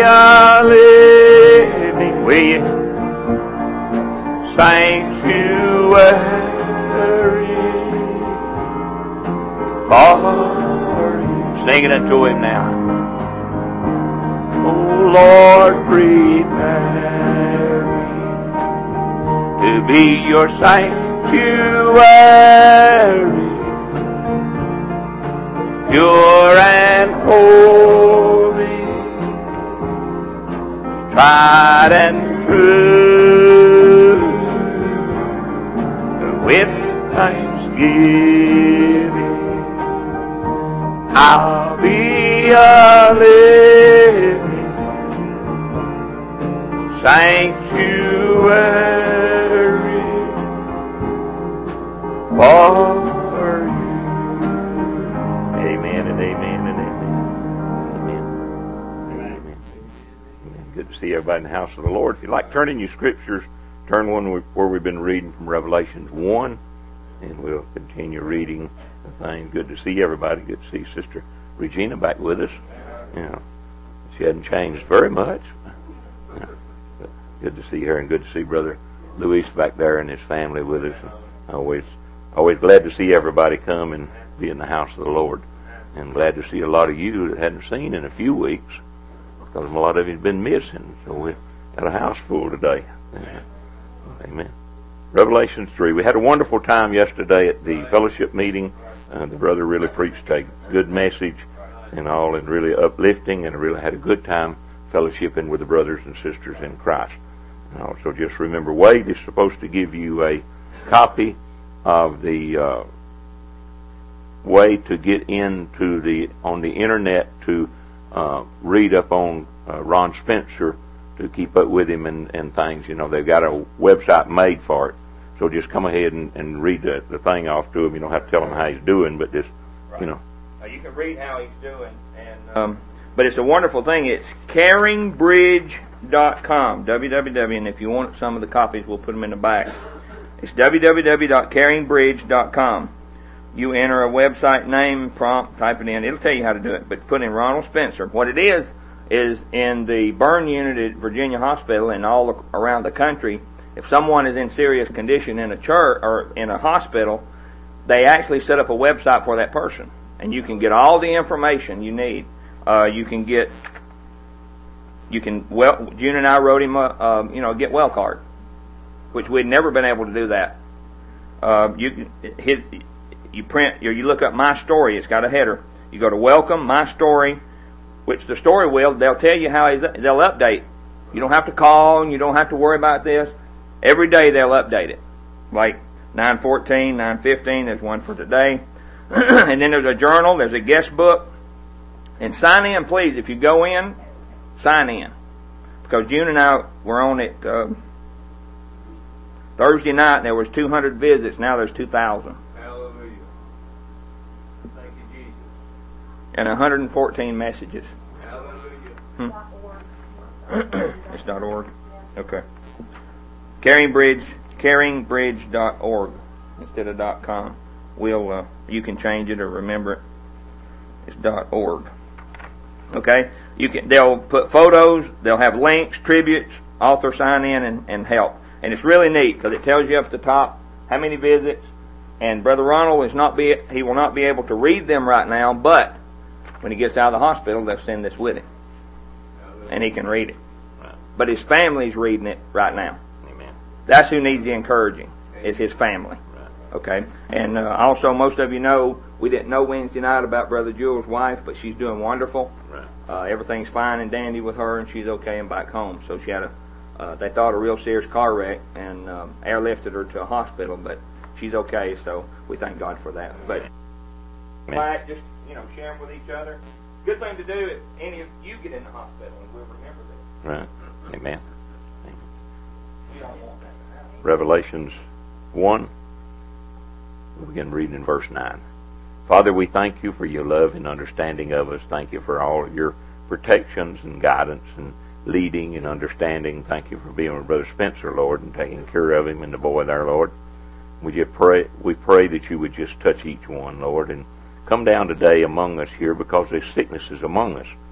a living, will you? Sanctuary for you. Sing it unto him now. Oh Lord, prepare me to be your sanctuary, pure and holy, tried and true, with thanksgiving I'll be a living sanctuary for you. Amen and amen and amen. Amen. Amen. Amen. Good to see everybody in the house of the Lord. If you like turning your scriptures, turn one where we've been reading from Revelations 1, and we'll continue reading the thing. Good to see everybody. Good to see Sister Regina back with us. You know, she hadn't changed very much. But good to see her, and good to see Brother Luis back there and his family with us. Always glad to see everybody come and be in the house of the Lord, and glad to see a lot of you that hadn't seen in a few weeks, because a lot of you have been missing. So we got a house full today. Amen. Revelation 3. We had a wonderful time yesterday at the fellowship meeting. The brother really preached a good message and all, and really uplifting, and really had a good time fellowshipping with the brothers and sisters in Christ. And also just remember, Wade is supposed to give you a copy of the way to get into on the internet to read up on Ron Spencer, to keep up with him and things. You know, they've got a website made for it. So just come ahead and read the thing off to him. You don't have to tell him how he's doing, but just, you know. You can read how he's doing. And but it's a wonderful thing. It's caringbridge.com, www. And if you want some of the copies, we'll put them in the back. It's www.caringbridge.com. You enter a website name, prompt, type it in. It'll tell you how to do it. But put in Ronald Spencer. What it is in the burn unit at Virginia Hospital and all around the country, if someone is in serious condition in a church or in a hospital, they actually set up a website for that person, and you can get all the information you need. June and I wrote him a get well card, which we'd never been able to do that. You print, you look up My Story. It's got a header. You go to Welcome My Story, which the story they'll tell you how they'll update. You don't have to call, and you don't have to worry about this. Every day they'll update it. Like 9:14, 9:15, there's one for today. And then there's a journal, there's a guest book. And sign in, please. If you go in, sign in. Because June and I were on it Thursday night, and there was 200 visits. Now there's 2,000. Hallelujah. Thank you, Jesus. And 114 messages. Hallelujah. It's .org? Okay. Caringbridge.org instead of .com. You can change it or remember it. It's .org. Okay? They'll put photos, they'll have links, tributes, author sign in and help. And it's really neat because it tells you up at the top how many visits. And Brother Ronald will not be able to read them right now, but when he gets out of the hospital, they'll send this with him. And he can read it. But his family's reading it right now. That's who needs the encouraging, is his family. Okay? And also, most of you know, we didn't know Wednesday night about Brother Jewel's wife, but she's doing wonderful. Everything's fine and dandy with her, and she's okay and back home. So she had they thought a real serious car wreck, and airlifted her to a hospital, but she's okay, so we thank God for that. But just, sharing with each other. Good thing to do if any of you get in the hospital, and we'll remember this. Right. Amen. You don't want that to happen. Revelations 1. We'll begin reading in verse 9. Father, we thank you for your love and understanding of us. Thank you for all of your protections and guidance and leading and understanding. Thank you for being with Brother Spencer, Lord, and taking care of him and the boy there, Lord. We pray that you would just touch each one, Lord, and come down today among us here, because there's sicknesses among us.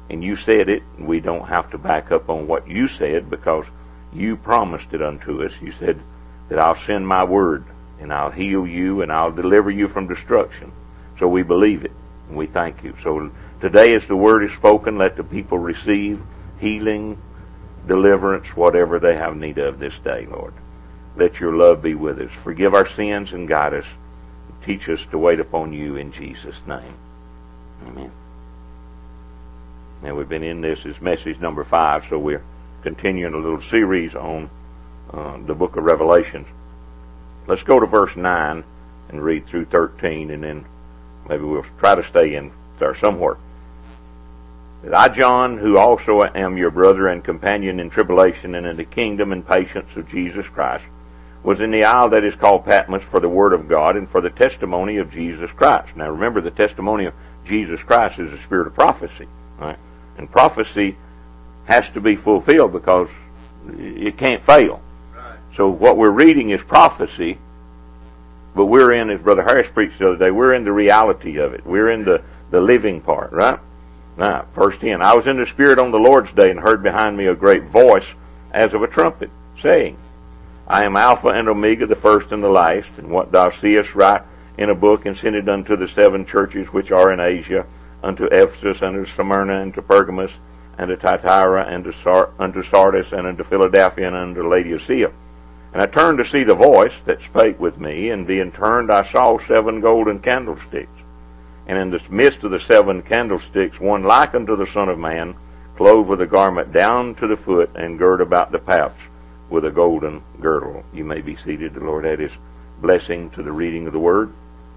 and you said it, and we don't have to back up on what you said because you promised it unto us. You said that I'll send my word, and I'll heal you, and I'll deliver you from destruction. So we believe it, and we thank you. So today as the word is spoken, let the people receive healing, deliverance, whatever they have need of this day, Lord. Let your love be with us. Forgive our sins and guide us. Teach us to wait upon you in Jesus' name. Amen. Now we've been in this is message number 5, so we're continuing a little series on the book of Revelations. Let's go to verse 9 and read through 13, and then maybe we'll try to stay in there somewhere. That I, John, who also am your brother and companion in tribulation and in the kingdom and patience of Jesus Christ, was in the isle that is called Patmos for the word of God and for the testimony of Jesus Christ. Now remember, the testimony of Jesus Christ is the spirit of prophecy. Right? And prophecy has to be fulfilled because it can't fail. Right. So what we're reading is prophecy, but we're in, as Brother Harris preached the other day, we're in the reality of it. We're in the living part, right? Now, verse 10, I was in the Spirit on the Lord's day and heard behind me a great voice as of a trumpet, saying, I am Alpha and Omega, the first and the last, and what thou seest write in a book and send it unto the 7 churches which are in Asia, unto Ephesus, and to Smyrna, and to Pergamos, and to Thyatira, and unto Sardis, and unto Philadelphia, and unto Laodicea. And I turned to see the voice that spake with me, and being turned I saw 7 golden candlesticks. And in the midst of the 7 candlesticks, one like unto the Son of Man, clothed with a garment down to the foot, and girt about the paps with a golden girdle. You may be seated. The Lord add his blessing to the reading of the Word.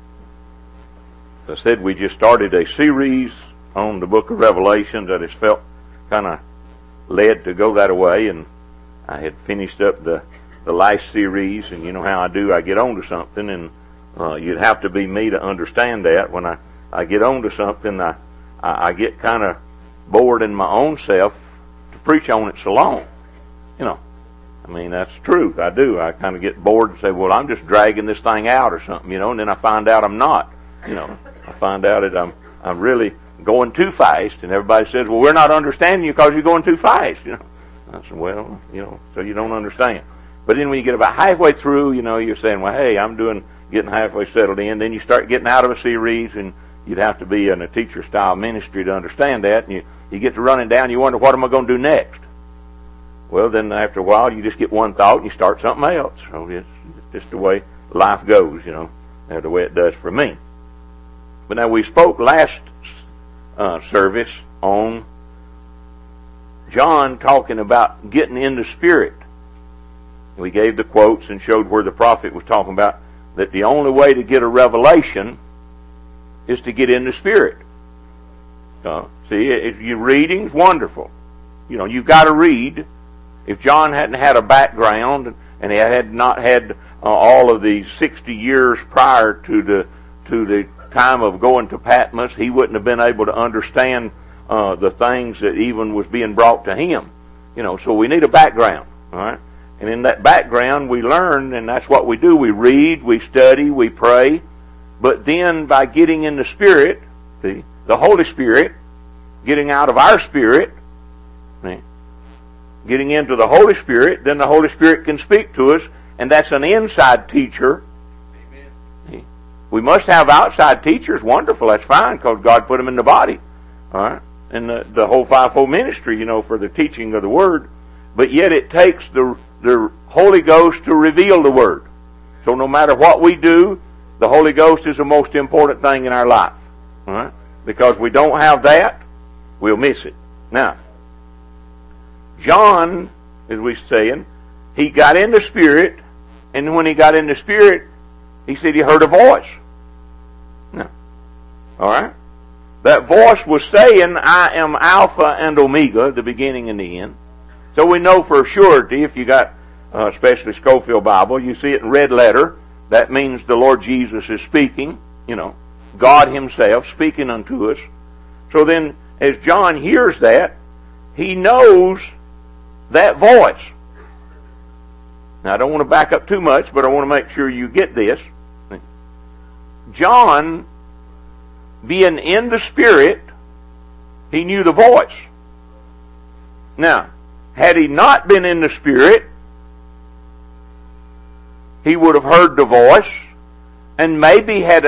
As I said, we just started a series on the book of Revelation that has felt kind of led to go that way, and I had finished up the last series, and you know how I do. I get on to something, and you'd have to be me to understand that. When I get on to something, I get kind of bored in my own self to preach on it so long. You know, I mean, that's true. I do. I kind of get bored and say, well, I'm just dragging this thing out or something, you know, and then I find out I'm not. You know, I find out that I'm really going too fast, and everybody says, well, we're not understanding you because you're going too fast, you know. I said, well, you know, so you don't understand. But then when you get about halfway through, you know, you're saying, well, hey, I'm getting halfway settled in. Then you start getting out of a series, and you'd have to be in a teacher-style ministry to understand that, and you get to running down, you wonder, what am I going to do next? Well, then after a while, you just get one thought, and you start something else. So it's just the way life goes, you know, the way it does for me. But now we spoke last service on John talking about getting in the Spirit. We gave the quotes and showed where the prophet was talking about that the only way to get a revelation is to get in the Spirit. See, if your reading's wonderful. You know, you've got to read. If John hadn't had a background and he had not had all of the 60 years prior to the time of going to Patmos, he wouldn't have been able to understand the things that even was being brought to him. You know, so we need a background, all right? And in that background, we learn, and that's what we do. We read, we study, we pray. But then by getting in the Spirit, the Holy Spirit, getting out of our spirit, getting into the Holy Spirit, then the Holy Spirit can speak to us, and that's an inside teacher. Amen. We must have outside teachers. Wonderful, that's fine, because God put them in the body. All right? And the whole fivefold ministry, you know, for the teaching of the Word. But yet it takes the Holy Ghost to reveal the Word. So no matter what we do, the Holy Ghost is the most important thing in our life. All right? Because we don't have that, we'll miss it. Now, John, as we're saying, he got in the Spirit, and when he got in the Spirit, he said he heard a voice. Now, all right? That voice was saying, I am Alpha and Omega, the beginning and the end. So we know for surety, if you got especially Scofield Bible, you see it in red letter, that means the Lord Jesus is speaking, you know, God himself speaking unto us. So then, as John hears that, he knows that voice. Now, I don't want to back up too much, but I want to make sure you get this. John, being in the Spirit, He knew the voice. Now, had he not been in the Spirit, he would have heard the voice and maybe had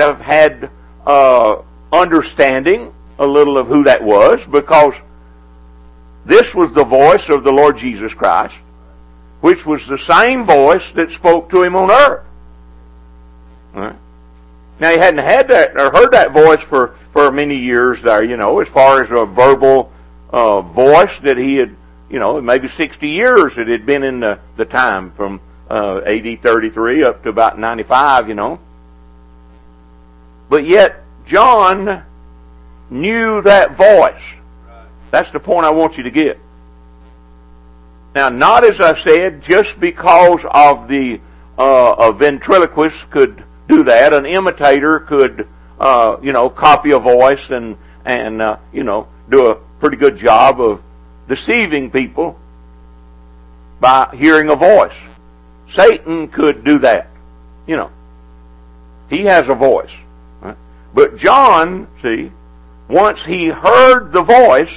understanding a little of who that was, because this was the voice of the Lord Jesus Christ, which was the same voice that spoke to him on earth. Right? Now, he hadn't had that or heard that voice for many years there, as far as a verbal voice that he had, maybe 60 years it had been in the time from AD 33 up to about 95, But yet, John knew that voice. That's the point I want you to get. Now, not, as I said, just because of a ventriloquist could do that. An imitator could, copy a voice and do a pretty good job of deceiving people by hearing a voice. Satan could do that. He has a voice. Right? But John, once he heard the voice,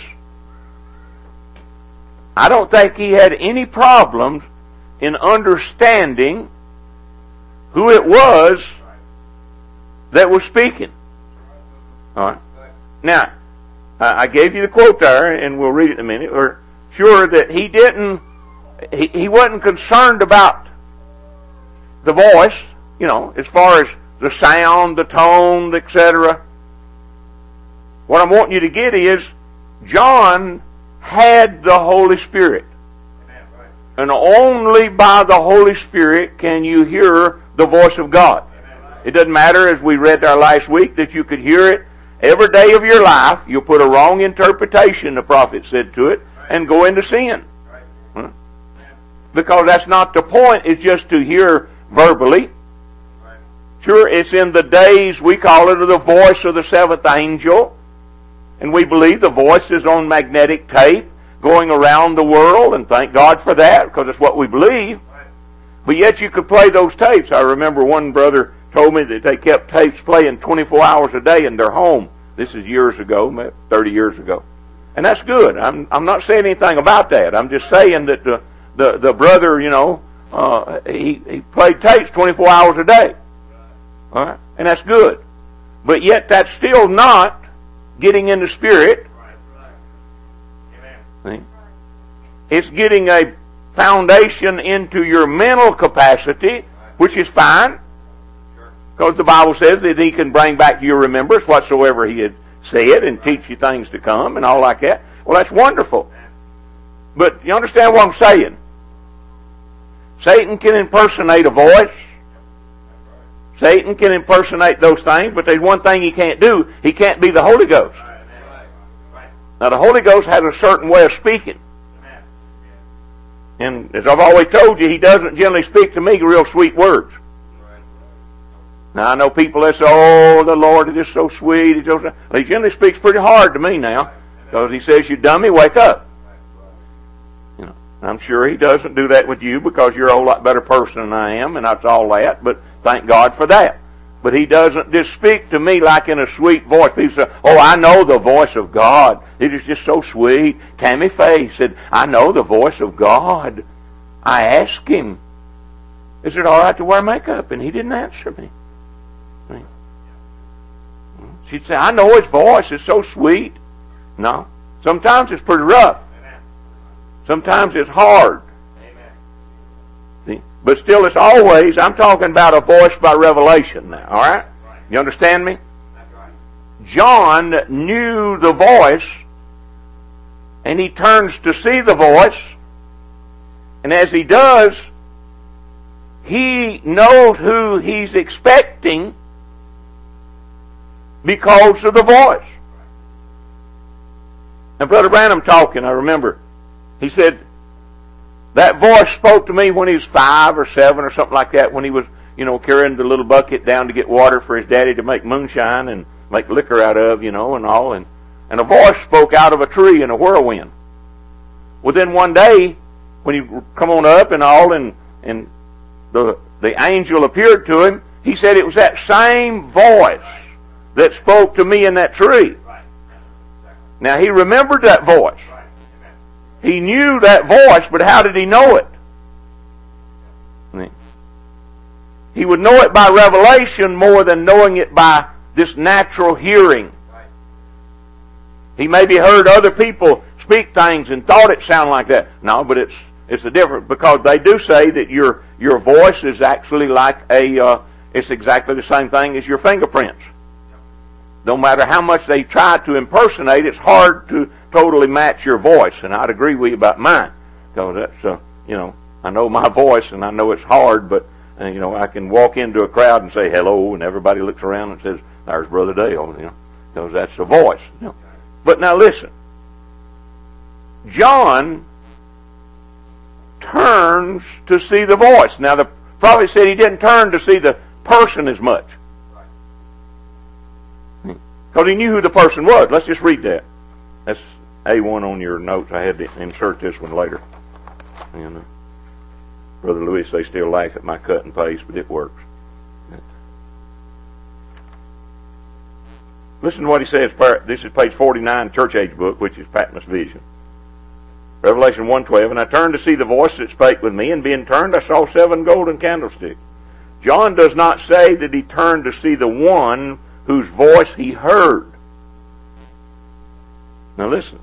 I don't think he had any problems in understanding who it was that was speaking. All right. Now, I gave you the quote there, and we'll read it in a minute. We're sure that he wasn't concerned about the voice, as far as the sound, the tone, etc. What I'm wanting you to get is, John had the Holy Spirit. And only by the Holy Spirit can you hear the voice of God. It doesn't matter, as we read there last week, that you could hear it every day of your life. You'll put a wrong interpretation, the prophet said to it, and go into sin. Because that's not the point. It's just to hear verbally. Sure, it's in the days, we call it the voice of the seventh angel. And we believe the voice is on magnetic tape going around the world, and thank God for that, because it's what we believe. But yet you could play those tapes. I remember one brother told me that they kept tapes playing 24 hours a day in their home. This is years ago, 30 years ago. And that's good. I'm not saying anything about that. I'm just saying that the brother, he played tapes 24 hours a day. All right? And that's good. But yet that's still not getting in the Spirit. See? It's getting a foundation into your mental capacity, which is fine. Because the Bible says that he can bring back to your remembrance whatsoever he had said and teach you things to come and all like that. Well, that's wonderful. But you understand what I'm saying? Satan can impersonate a voice. Satan can impersonate those things, but there's one thing he can't do. He can't be the Holy Ghost. Now, the Holy Ghost has a certain way of speaking. And as I've always told you, he doesn't generally speak to me real sweet words. Now, I know people that say, oh, the Lord is just so sweet. Well, he generally speaks pretty hard to me now, because he says, you dummy, wake up. I'm sure he doesn't do that with you, because you're a whole lot better person than I am, and that's all that, but thank God for that. But he doesn't just speak to me like in a sweet voice. People say, oh, I know the voice of God. It is just so sweet. Tammy Faye said, I know the voice of God. I asked him, is it all right to wear makeup? And he didn't answer me. She'd say, I know his voice. It's so sweet. No. Sometimes it's pretty rough. Sometimes it's hard. See? But still, it's always, I'm talking about a voice by revelation now. All right? You understand me? John knew the voice, and he turns to see the voice, and as he does, he knows who he's expecting because of the voice. Now, Brother Branham talking, I remember, he said, that voice spoke to me when he was 5 or 7 or something like that, when he was, carrying the little bucket down to get water for his daddy to make moonshine and make liquor out of, and all. And a voice spoke out of a tree in a whirlwind. Well, then one day, when he come on up and all, and the angel appeared to him, he said it was that same voice that spoke to me in that tree. Now, he remembered that voice. He knew that voice, but how did he know it? He would know it by revelation more than knowing it by this natural hearing. He maybe heard other people speak things and thought it sounded like that. No, but it's a different, because they do say that your voice is actually like it's exactly the same thing as your fingerprints. No matter how much they try to impersonate, it's hard to totally match your voice. And I'd agree with you about mine, because that's I know my voice, and I know it's hard, but I can walk into a crowd and say hello, and everybody looks around and says, "There's Brother Dale," because that's the voice. But now listen, John turns to see the voice. Now the prophet said he didn't turn to see the person as much, because he knew who the person was. Let's just read that. That's A1 on your notes. I had to insert this one later. Brother Louis, they still laugh at my cut and paste, but it works. Listen to what he says. This is page 49, Church Age book, which is Patmos Vision. Revelation 1:12, and I turned to see the voice that spake with me, and being turned I saw 7 golden candlesticks. John does not say that he turned to see the one whose voice he heard. Now listen.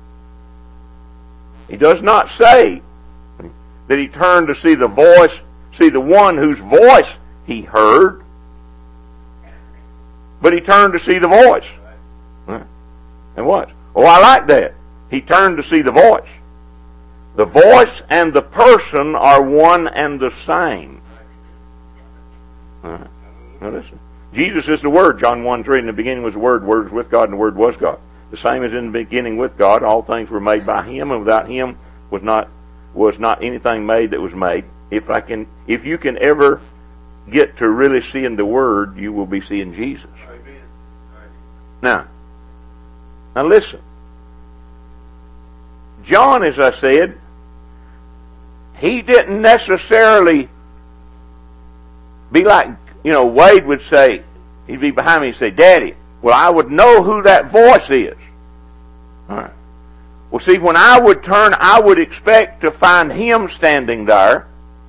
He does not say that he turned to see the one whose voice he heard, but he turned to see the voice. And what? Oh, I like that. He turned to see the voice. The voice and the person are one and the same. Now listen. Jesus is the Word. John 1:3, in the beginning was the Word. The Word was with God, and the Word was God. The same as in the beginning with God. All things were made by Him, and without Him was not anything made that was made. If you can ever get to really seeing the Word, you will be seeing Jesus. Now listen. John, as I said, he didn't necessarily be like, Wade would say, he'd be behind me and say, "Daddy, well, I would know who that voice is." All right. Well, see, when I would turn, I would expect to find him standing there,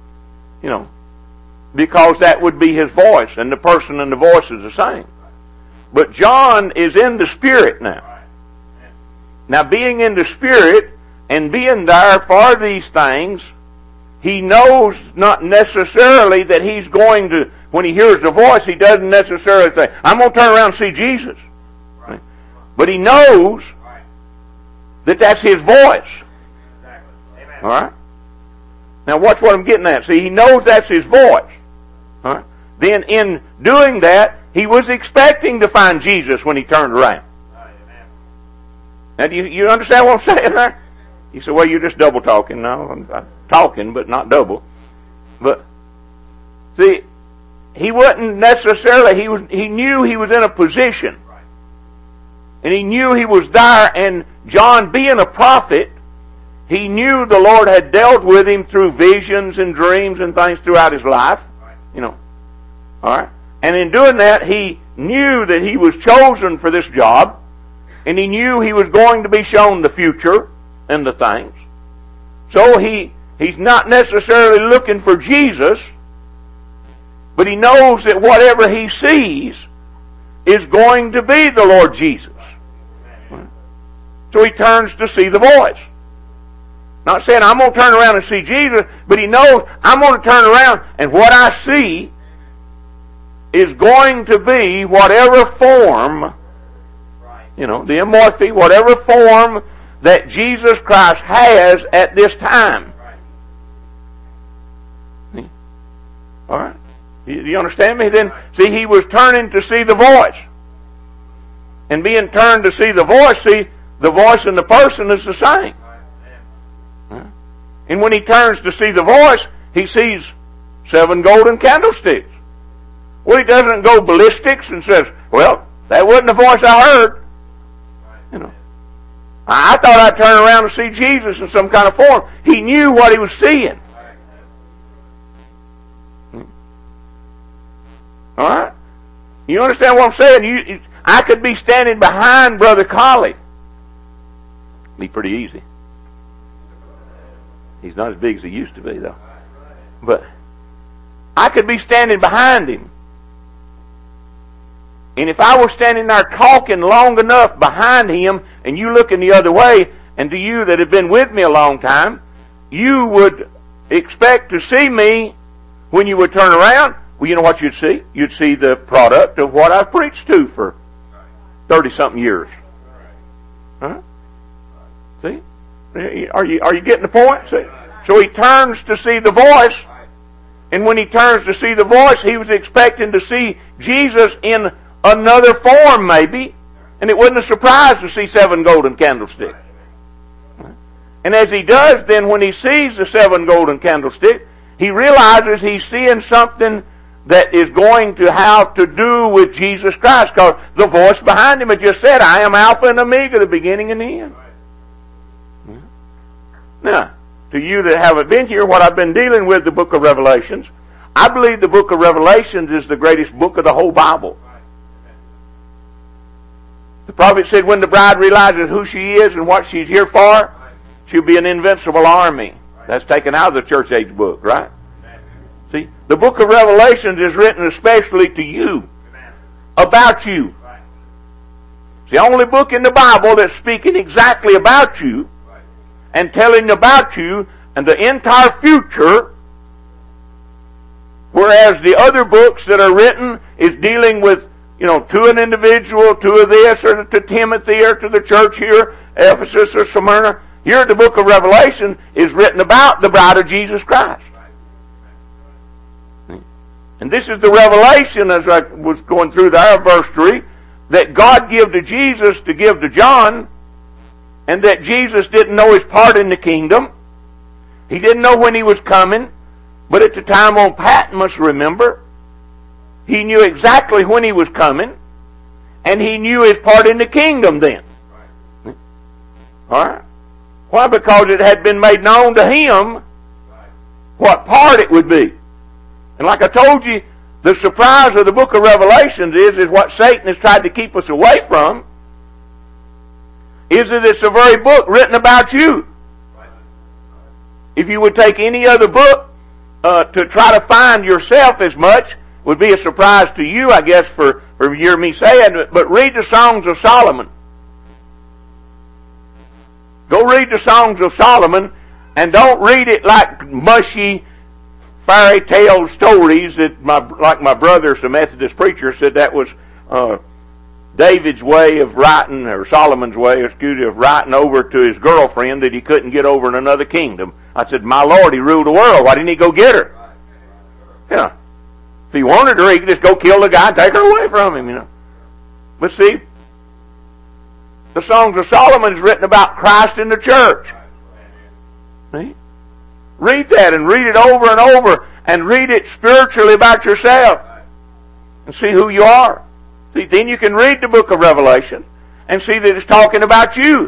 because that would be his voice, and the person and the voice is the same. But John is in the Spirit now. Now, being in the Spirit and being there for these things, he knows not necessarily that he's going to, when he hears the voice, he doesn't necessarily say, "I'm going to turn around and see Jesus." Right. But he knows that that's his voice. All right? Now watch what I'm getting at. See, he knows that's his voice. All right? Then in doing that, he was expecting to find Jesus when he turned around. Now do you understand what I'm saying there? You say, "Well, you're just double talking." No, I'm talking, but not double. But see, he wasn't necessarily, he knew he was in a position. And he knew he was there, and John, being a prophet, he knew the Lord had dealt with him through visions and dreams and things throughout his life. All right? And in doing that, he knew that he was chosen for this job, and he knew he was going to be shown the future and the things. So he's not necessarily looking for Jesus, but he knows that whatever he sees is going to be the Lord Jesus. So he turns to see the voice. Not saying, "I'm going to turn around and see Jesus," but he knows, I'm going to turn around and what I see is going to be whatever form, the amorphy, whatever form that Jesus Christ has at this time. All right? You understand me? Then, see, he was turning to see the voice. And being turned to see the voice, see, the voice and the person is the same. And when he turns to see the voice, he sees 7 golden candlesticks. Well, he doesn't go ballistics and says, "Well, that wasn't the voice I heard." I thought I'd turn around and see Jesus in some kind of form. He knew what he was seeing. All right? You understand what I'm saying? I could be standing behind Brother Colley, Be pretty easy. He's not as big as he used to be, though. But I could be standing behind him. And if I were standing there talking long enough behind him, and you looking the other way, and to you that have been with me a long time, you would expect to see me when you would turn around. Well, you know what you'd see? You'd see the product of what I've preached to for 30-something years. Huh? See? Are you getting the point? See? So he turns to see the voice, and when he turns to see the voice, he was expecting to see Jesus in another form, maybe, and it wasn't a surprise to see 7 golden candlesticks. And as he does, then when he sees the 7 golden candlesticks, he realizes he's seeing something that is going to have to do with Jesus Christ, because the voice behind him had just said, I am Alpha and Omega, the beginning and the end. Now, to you that haven't been here, what I've been dealing with, the book of Revelations, I believe the book of Revelations is the greatest book of the whole Bible. The prophet said when the bride realizes who she is and what she's here for, she'll be an invincible army. That's taken out of the church age book, right? See, the book of Revelations is written especially to you, about you. It's the only book in the Bible that's speaking exactly about you and telling about you and the entire future, whereas the other books that are written is dealing with, to an individual, to this, or to Timothy, or to the church here, Ephesus or Smyrna. Here the book of Revelation is written about the bride of Jesus Christ. And this is the revelation, as I was going through there, verse 3, that God gave to Jesus to give to John, and that Jesus didn't know his part in the kingdom. He didn't know when he was coming, but at the time on Patmos, remember, he knew exactly when he was coming, and he knew his part in the kingdom then. Alright? Why? Because it had been made known to him what part it would be. And like I told you, the surprise of the book of Revelations is what Satan has tried to keep us away from, is that it's a very book written about you. If you would take any other book to try to find yourself as much, would be a surprise to you, I guess, for you or me saying, but read the Songs of Solomon. Go read the Songs of Solomon, and don't read it like mushy fairy tale stories that like my brother, the Methodist preacher, said that was David's way of writing, or Solomon's way, of writing over to his girlfriend that he couldn't get over in another kingdom. I said, my Lord, he ruled the world. Why didn't he go get her? Yeah. If he wanted her, he could just go kill the guy and take her away from him, But see, the Songs of Solomon is written about Christ in the church. See? Read that and read it over and over, and read it spiritually about yourself and see who you are. See, then you can read the book of Revelation and see that it's talking about you.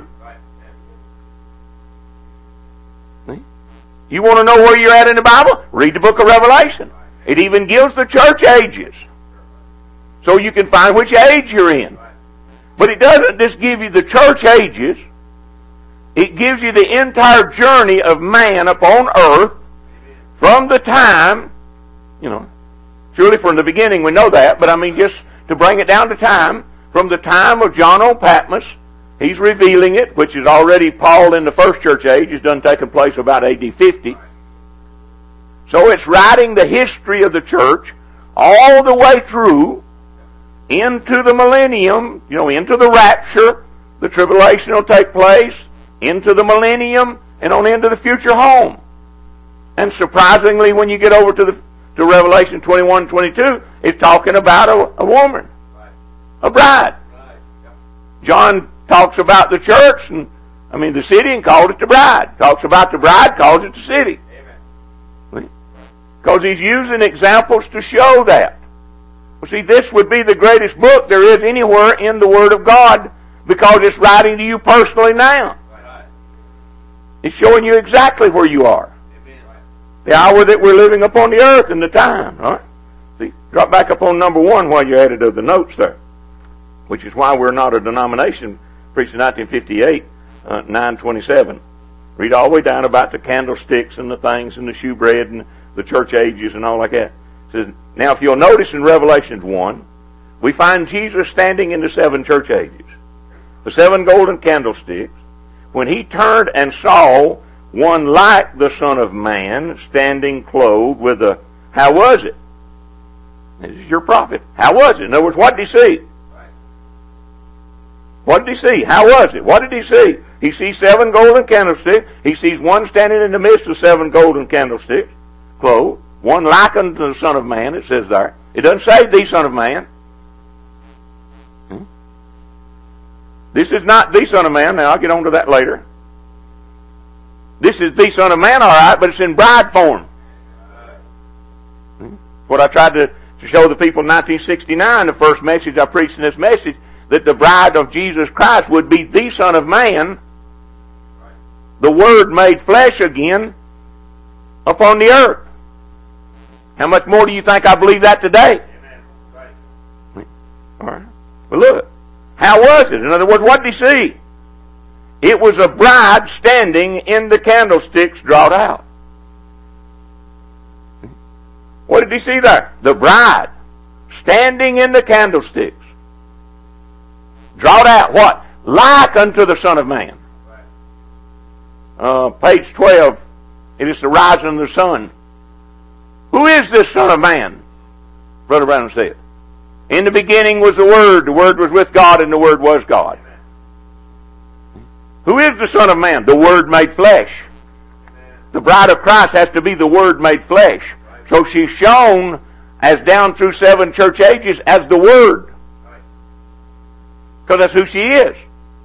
See? You want to know where you're at in the Bible? Read the book of Revelation. It even gives the church ages, so you can find which age you're in. But it doesn't just give you the church ages. It gives you the entire journey of man upon earth from the time, surely from the beginning we know that, but I mean just to bring it down to time, from the time of John on Patmos, he's revealing it, which is already Paul in the first church age, has done taken place about AD 50. So it's writing the history of the church all the way through into the millennium, into the rapture. The tribulation will take place, into the millennium, and on into the future home. And surprisingly, when you get over to Revelation 21 and 22, it's talking about a woman, a bride. John talks about the church, the city, and calls it the bride. Talks about the bride, calls it the city. Because he's using examples to show that. Well, see, this would be the greatest book there is anywhere in the Word of God, because it's writing to you personally now. It's showing you exactly where you are. The hour that we're living upon the earth and the time. All right? See, drop back up on number 1 while you're added to the notes there. Which is why we're not a denomination preached in 1958 9:27. Read all the way down about the candlesticks and the things and the shewbread and the church ages and all like that. It says, now if you'll notice in Revelations 1, we find Jesus standing in the 7 church ages. The 7 golden candlesticks. When he turned and saw one like the Son of Man standing clothed with a, how was it? This is your prophet. How was it? In other words, what did he see? What did he see? How was it? What did he see? He sees 7 golden candlesticks. He sees one standing in the midst of 7 golden candlesticks, clothed. One like unto the Son of Man, it says there. It doesn't say the Son of Man. This is not the Son of Man. Now, I'll get on to that later. This is the Son of Man, all right, but it's in bride form. What I tried to show the people in 1969, the first message I preached in this message, that the bride of Jesus Christ would be the Son of Man, the Word made flesh again upon the earth. How much more do you think I believe that today? All right. Well, look. How was it? In other words, what did he see? It was a bride standing in the candlesticks drawn out. What did he see there? The bride standing in the candlesticks. Drawn out. What? Like unto the Son of Man. Page 12. It is the rising of the sun. Who is this Son of Man? Brother Branham said. In the beginning was the Word was with God, and the Word was God. Who is the Son of Man? The Word made flesh. The bride of Christ has to be the Word made flesh. So she's shown as down through 7 church ages as the Word. Because that's who she is.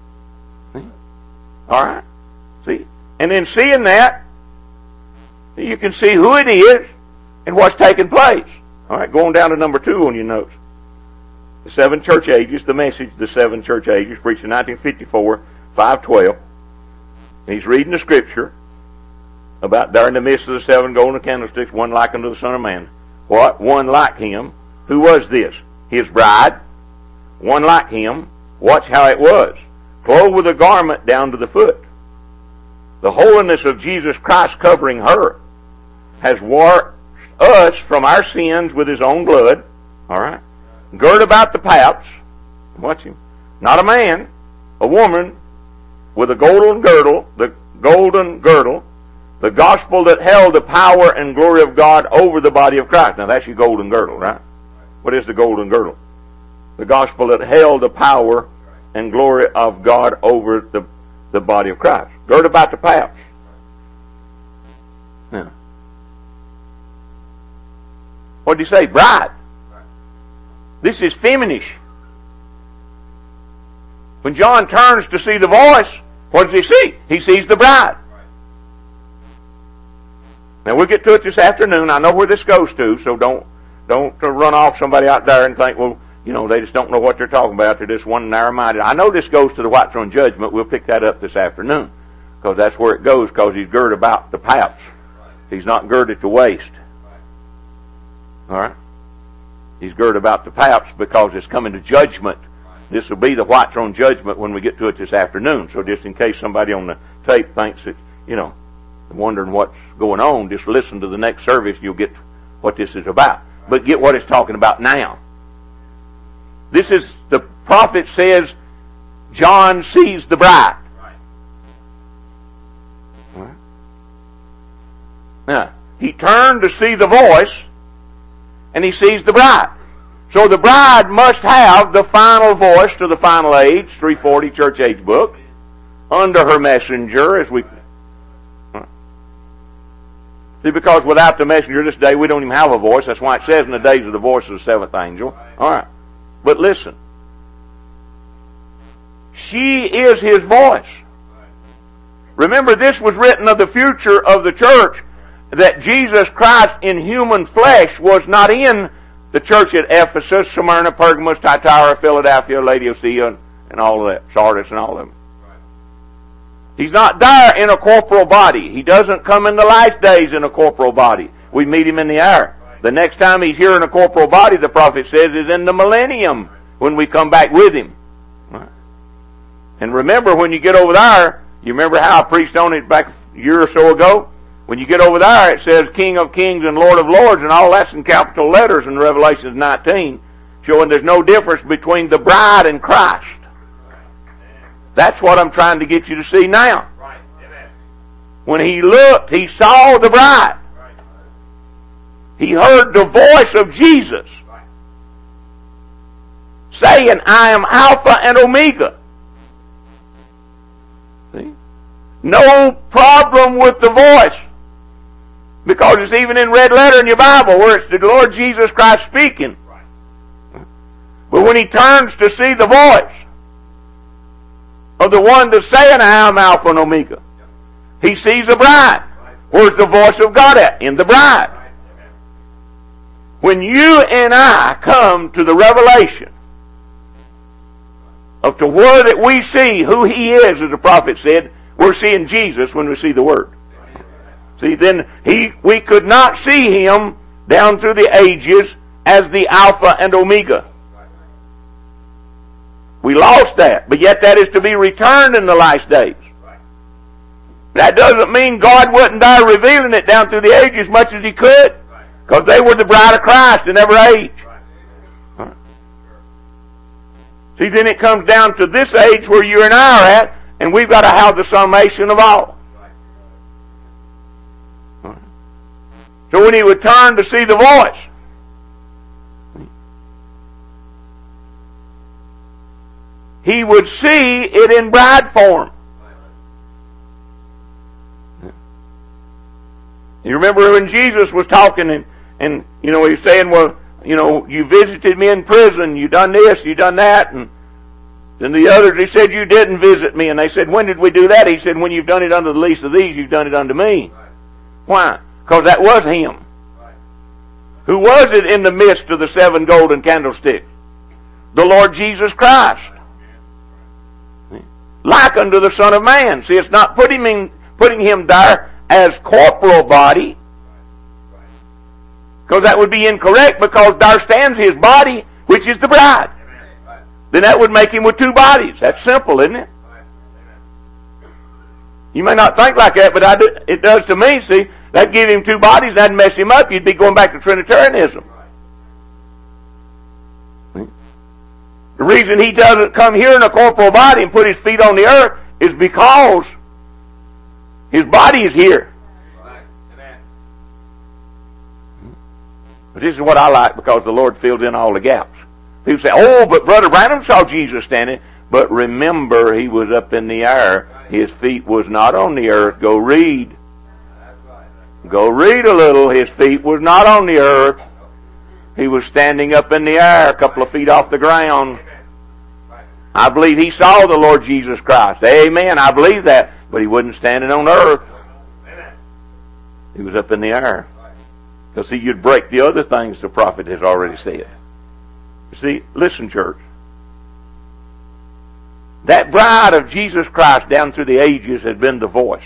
Alright? See? And then seeing that, you can see who it is and what's taking place. Alright, going down to number 2 on your notes. The 7 church ages, the message, the 7 church ages, preached in 1954, 512. And he's reading the scripture about there in the midst of the 7 golden candlesticks, one like unto the Son of Man. What? One like him. Who was this? His bride. One like him. Watch how it was. Clothed with a garment down to the foot. The holiness of Jesus Christ covering her has washed us from our sins with his own blood. Alright? Girt about the paps. Watch him. Not a man. A woman with a golden girdle. The golden girdle. The gospel that held the power and glory of God over the body of Christ. Now that's your golden girdle, right? What is the golden girdle? The gospel that held the power and glory of God over the body of Christ. Girt about the paps. Now, what did he say? Bride. This is feminish. When John turns to see the voice, what does he see? He sees the bride. Now we'll get to it this afternoon. I know where this goes to, so don't run off somebody out there and think, well, you know, they just don't know what they're talking about. They're just one narrow-minded. I know this goes to the white throne judgment. We'll pick that up this afternoon, because that's where it goes, because he's girded about the paps. He's not girded at the waist. All right? He's girded about the paps because it's coming to judgment. This will be the white throne judgment when we get to it this afternoon. So just in case somebody on the tape thinks that, you know, wondering what's going on, just listen to the next service. You'll get what this is about. But get what it's talking about now. This is, the prophet says, John sees the bride. Right. Now, he turned to see the voice, and he sees the bride. So the bride must have the final voice to the final age, 340 church age book, under her messenger, as we... See, because without the messenger this day, we don't even have a voice. That's why it says in the days of the voice of the 7th angel. Alright. But listen. She is his voice. Remember, this was written of the future of the church, that Jesus Christ in human flesh was not in the church at Ephesus, Smyrna, Pergamos, Thyatira, Philadelphia, Laodicea, and all of that, Sardis and all of them. He's not there in a corporal body. He doesn't come in the last days in a corporal body. We meet him in the air. The next time he's here in a corporal body, the prophet says, is in the millennium, when we come back with him. Right. And remember, when you get over there, You remember how I preached on it back a year or so ago? When you get over there, it says King of Kings and Lord of Lords, and all that's in capital letters in Revelation 19, showing there's no difference between the bride and Christ. That's what I'm trying to get you to see now. When he looked, he saw the bride. He heard the voice of Jesus saying, I am Alpha and Omega. See? No problem with the voice. Because it's even in red letter in your Bible where it's the Lord Jesus Christ speaking. But when he turns to see the voice of the one that's saying, I am Alpha and Omega, he sees the bride. Where's the voice of God at? In the bride. When you and I come to the revelation of to where that we see who he is, as the prophet said, we're seeing Jesus when we see the Word. See, then we could not see him down through the ages as the Alpha and Omega. We lost that, but yet that is to be returned in the last days. That doesn't mean God wasn't there revealing it down through the ages as much as he could, because they were the bride of Christ in every age. See, then it comes down to this age where you and I are at, and we've got to have the summation of all. So when he would turn to see the voice, he would see it in bride form. You remember when Jesus was talking and he was saying, well, you visited me in prison, you done this, you done that, and then the others, he said, you didn't visit me. And they said, when did we do that? He said, when you've done it unto the least of these, you've done it unto me. Why? Because that was him. Who was it in the midst of the 7 golden candlesticks? The Lord Jesus Christ. Like unto the Son of Man. See, it's not putting him there as corporal body, because that would be incorrect, because there stands his body, which is the bride. Then that would make him with 2 bodies. That's simple, isn't it? You may not think like that, but it does to me. See, that'd give him 2 bodies, that'd mess him up. You'd be going back to Trinitarianism. The reason he doesn't come here in a corporal body and put his feet on the earth is because his body is here. But this is what I like, because the Lord fills in all the gaps. People say, oh, but Brother Branham saw Jesus standing. But remember, he was up in the air. His feet was not on the earth. Go read. Go read a little. His feet was not on the earth. He was standing up in the air, a couple of feet off the ground. I believe he saw the Lord Jesus Christ. Amen. I believe that. But he wasn't standing on earth. He was up in the air. Because see, you'd break the other things the prophet has already said. You see, listen, church. That bride of Jesus Christ down through the ages has been the voice.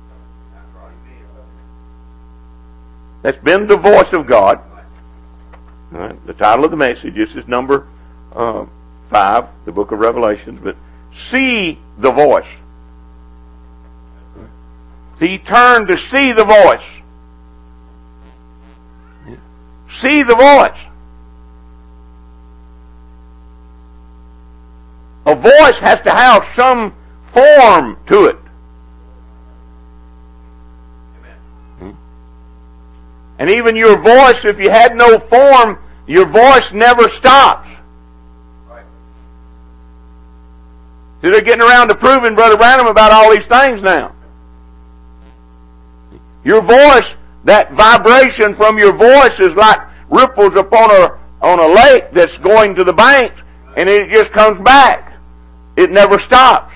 That's been the voice of God. All right, the title of the message, this is number 5, the book of Revelations, but see the voice. He turned to see the voice. See the voice. A voice has to have some form to it. And even your voice, if you had no form, your voice never stops. See, they're getting around to proving Brother Branham about all these things now. Your voice, that vibration from your voice is like ripples upon a lake that's going to the bank, and it just comes back. It never stops.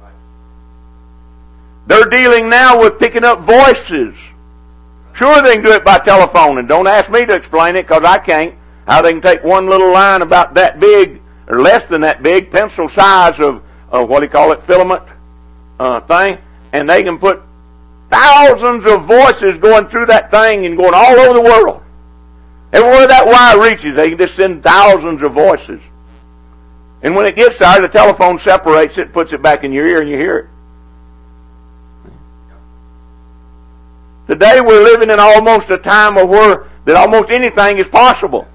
They're dealing now with picking up voices. Sure, they can do it by telephone, and don't ask me to explain it, because I can't. How they can take one little line about that big, or less than that big, pencil size of what do you call it, filament thing, and they can put thousands of voices going through that thing and going all over the world. Everywhere that wire reaches, they can just send thousands of voices. And when it gets there, the telephone separates it, puts it back in your ear, and you hear it. Today we're living in almost a time of where that almost anything is possible.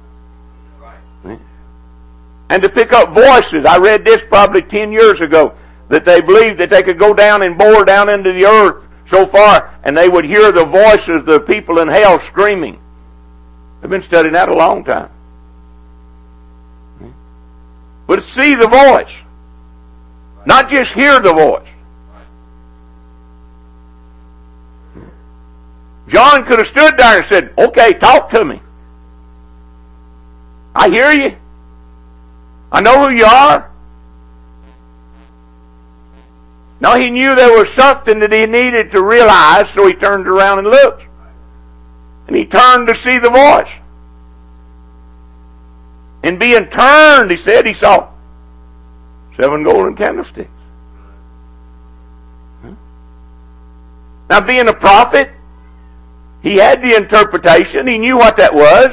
And to pick up voices. I read this probably 10 years ago, that they believed that they could go down and bore down into the earth so far, and they would hear the voices of the people in hell screaming. They've been studying that a long time. But see the voice. Not just hear the voice. John could have stood there and said, okay, talk to me. I hear you. I know who you are. No, he knew there was something that he needed to realize, so he turned around and looked. And he turned to see the voice. And being turned, he said, he saw 7 golden candlesticks. Now, being a prophet, he had the interpretation. He knew what that was.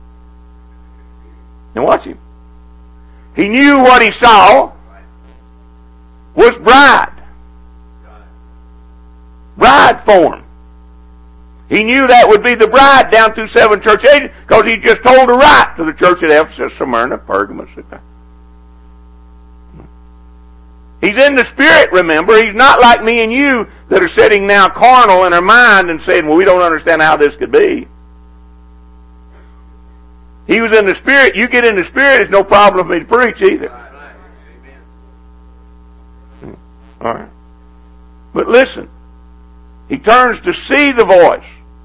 And watch him. He knew what he saw was bride. Bride form. He knew that would be the bride down through 7 church ages, because he just told her right to the church at Ephesus, Smyrna, Pergamos. He's in the Spirit, remember. He's not like me and you that are sitting now carnal in our mind and saying, well, we don't understand how this could be. He was in the Spirit. You get in the Spirit, it's no problem for me to preach either. All right. But listen. He turns to see the voice.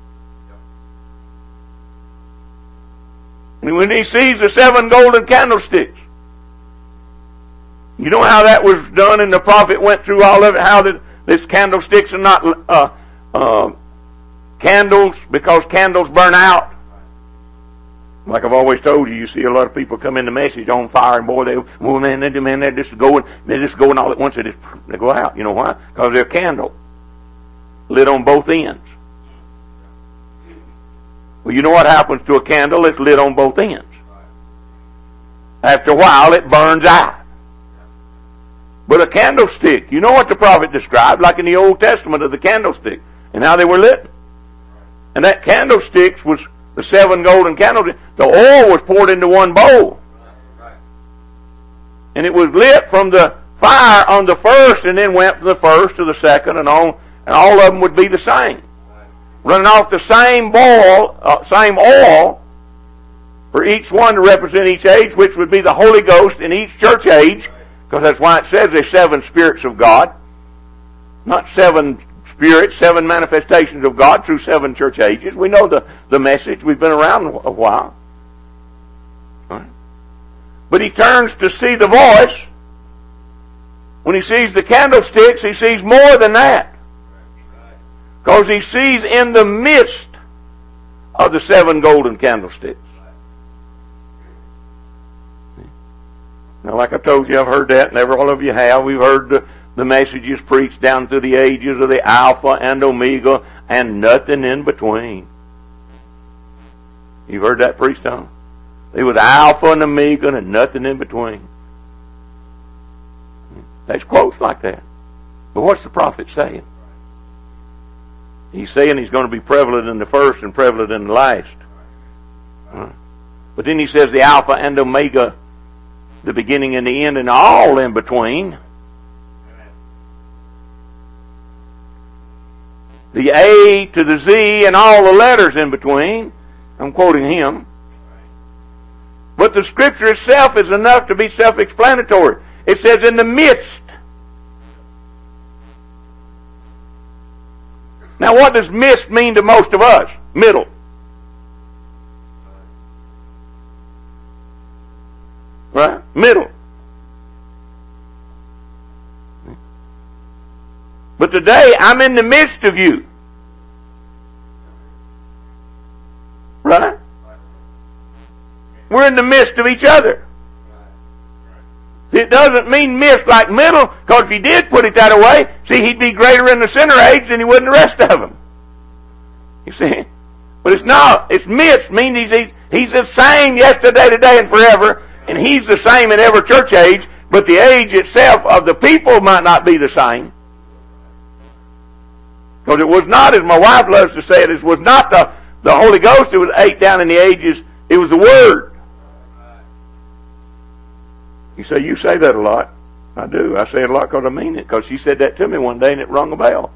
And when he sees the 7 golden candlesticks, you know how that was done, and the prophet went through all of it, how this candlesticks are not candles, because candles burn out. Like I've always told you, you see a lot of people come in the message on fire, and boy, they're just going all at once, they go out. You know why? Because they're a candle. Lit on both ends. Well, you know what happens to a candle? It's lit on both ends. After a while, it burns out. But a candlestick, you know what the prophet described, like in the Old Testament of the candlestick, and how they were lit. And that candlestick was the 7 golden candlesticks. The oil was poured into one bowl. And it was lit from the fire on the first, and then went from the first to the second, and on. And all of them would be the same. Running off the same same oil, for each one to represent each age, which would be the Holy Ghost in each church age, because that's why it says there's 7 spirits of God. Not 7 spirits, 7 manifestations of God through 7 church ages. We know the message. We've been around a while. Right. But he turns to see the voice. When he sees the candlesticks, he sees more than that. Because he sees in the midst of the 7 golden candlesticks. Now, like I told you, I've heard that, and all of you have. We've heard the messages preached down through the ages of the Alpha and Omega, and nothing in between. You've heard that preached on? It was Alpha and Omega, and nothing in between. There's quotes like that. But what's the prophet saying? He's saying he's going to be prevalent in the first and prevalent in the last. But then he says the Alpha and Omega, the beginning and the end, and all in between. The A to the Z and all the letters in between. I'm quoting him. But the Scripture itself is enough to be self-explanatory. It says in the midst. Now, what does midst mean to most of us? Middle. Right? Middle. But today, I'm in the midst of you. Right? We're in the midst of each other. It doesn't mean midst like middle, because if he did put it that way, see, he'd be greater in the center age than he would in the rest of them. You see? But it's not. It's midst, means he's the same yesterday, today, and forever, and he's the same in every church age, but the age itself of the people might not be the same. Because it was not, as my wife loves to say it was not the Holy Ghost that was ate down in the ages. It was the Word. You say that a lot. I do. I say it a lot because I mean it. Because she said that to me one day and it rung a bell.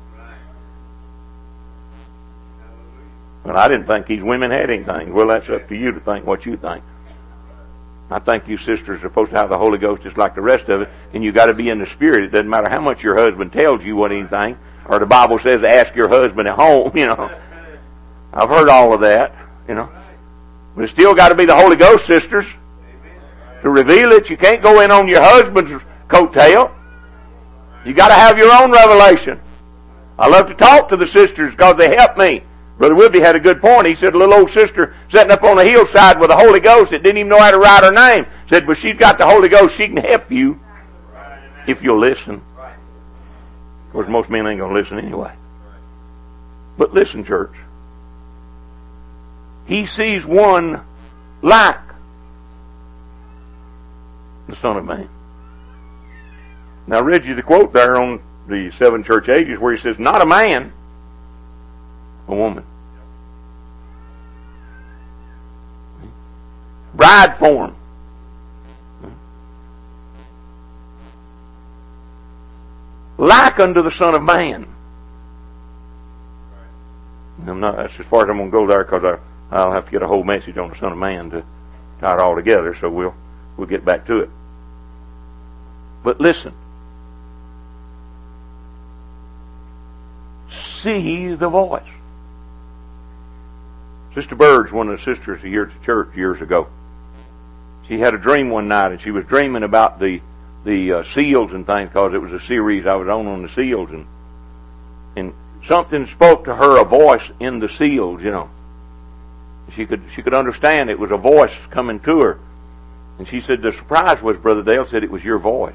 But I didn't think these women had anything. Well, that's up to you to think what you think. I think you sisters are supposed to have the Holy Ghost just like the rest of it, and you got to be in the Spirit. It doesn't matter how much your husband tells you what anything, or the Bible says to ask your husband at home, I've heard all of that, But it's still got to be the Holy Ghost, sisters, to reveal it. You can't go in on your husband's coattail. You got to have your own revelation. I love to talk to the sisters because they help me. Brother Whitby had a good point. He said a little old sister sitting up on the hillside with the Holy Ghost that didn't even know how to write her name. Said, but she's got the Holy Ghost. She can help you if you'll listen. Of course, most men ain't going to listen anyway. But listen, church. He sees one like the Son of Man. Now, I read you the quote there on the 7 church ages where he says, not a man, a woman. Bride form. Like unto the Son of Man. That's as far as I'm going to go there because I'll have to get a whole message on the Son of Man to tie it all together, so we'll get back to it. But listen. See the voice. Sister Bird's one of the sisters here at the church years ago. She had a dream one night, and she was dreaming about the seals and things because it was a series I was on the seals, and something spoke to her, a voice in the seals, She could understand it was a voice coming to her. And she said the surprise was, Brother Dale said it was your voice.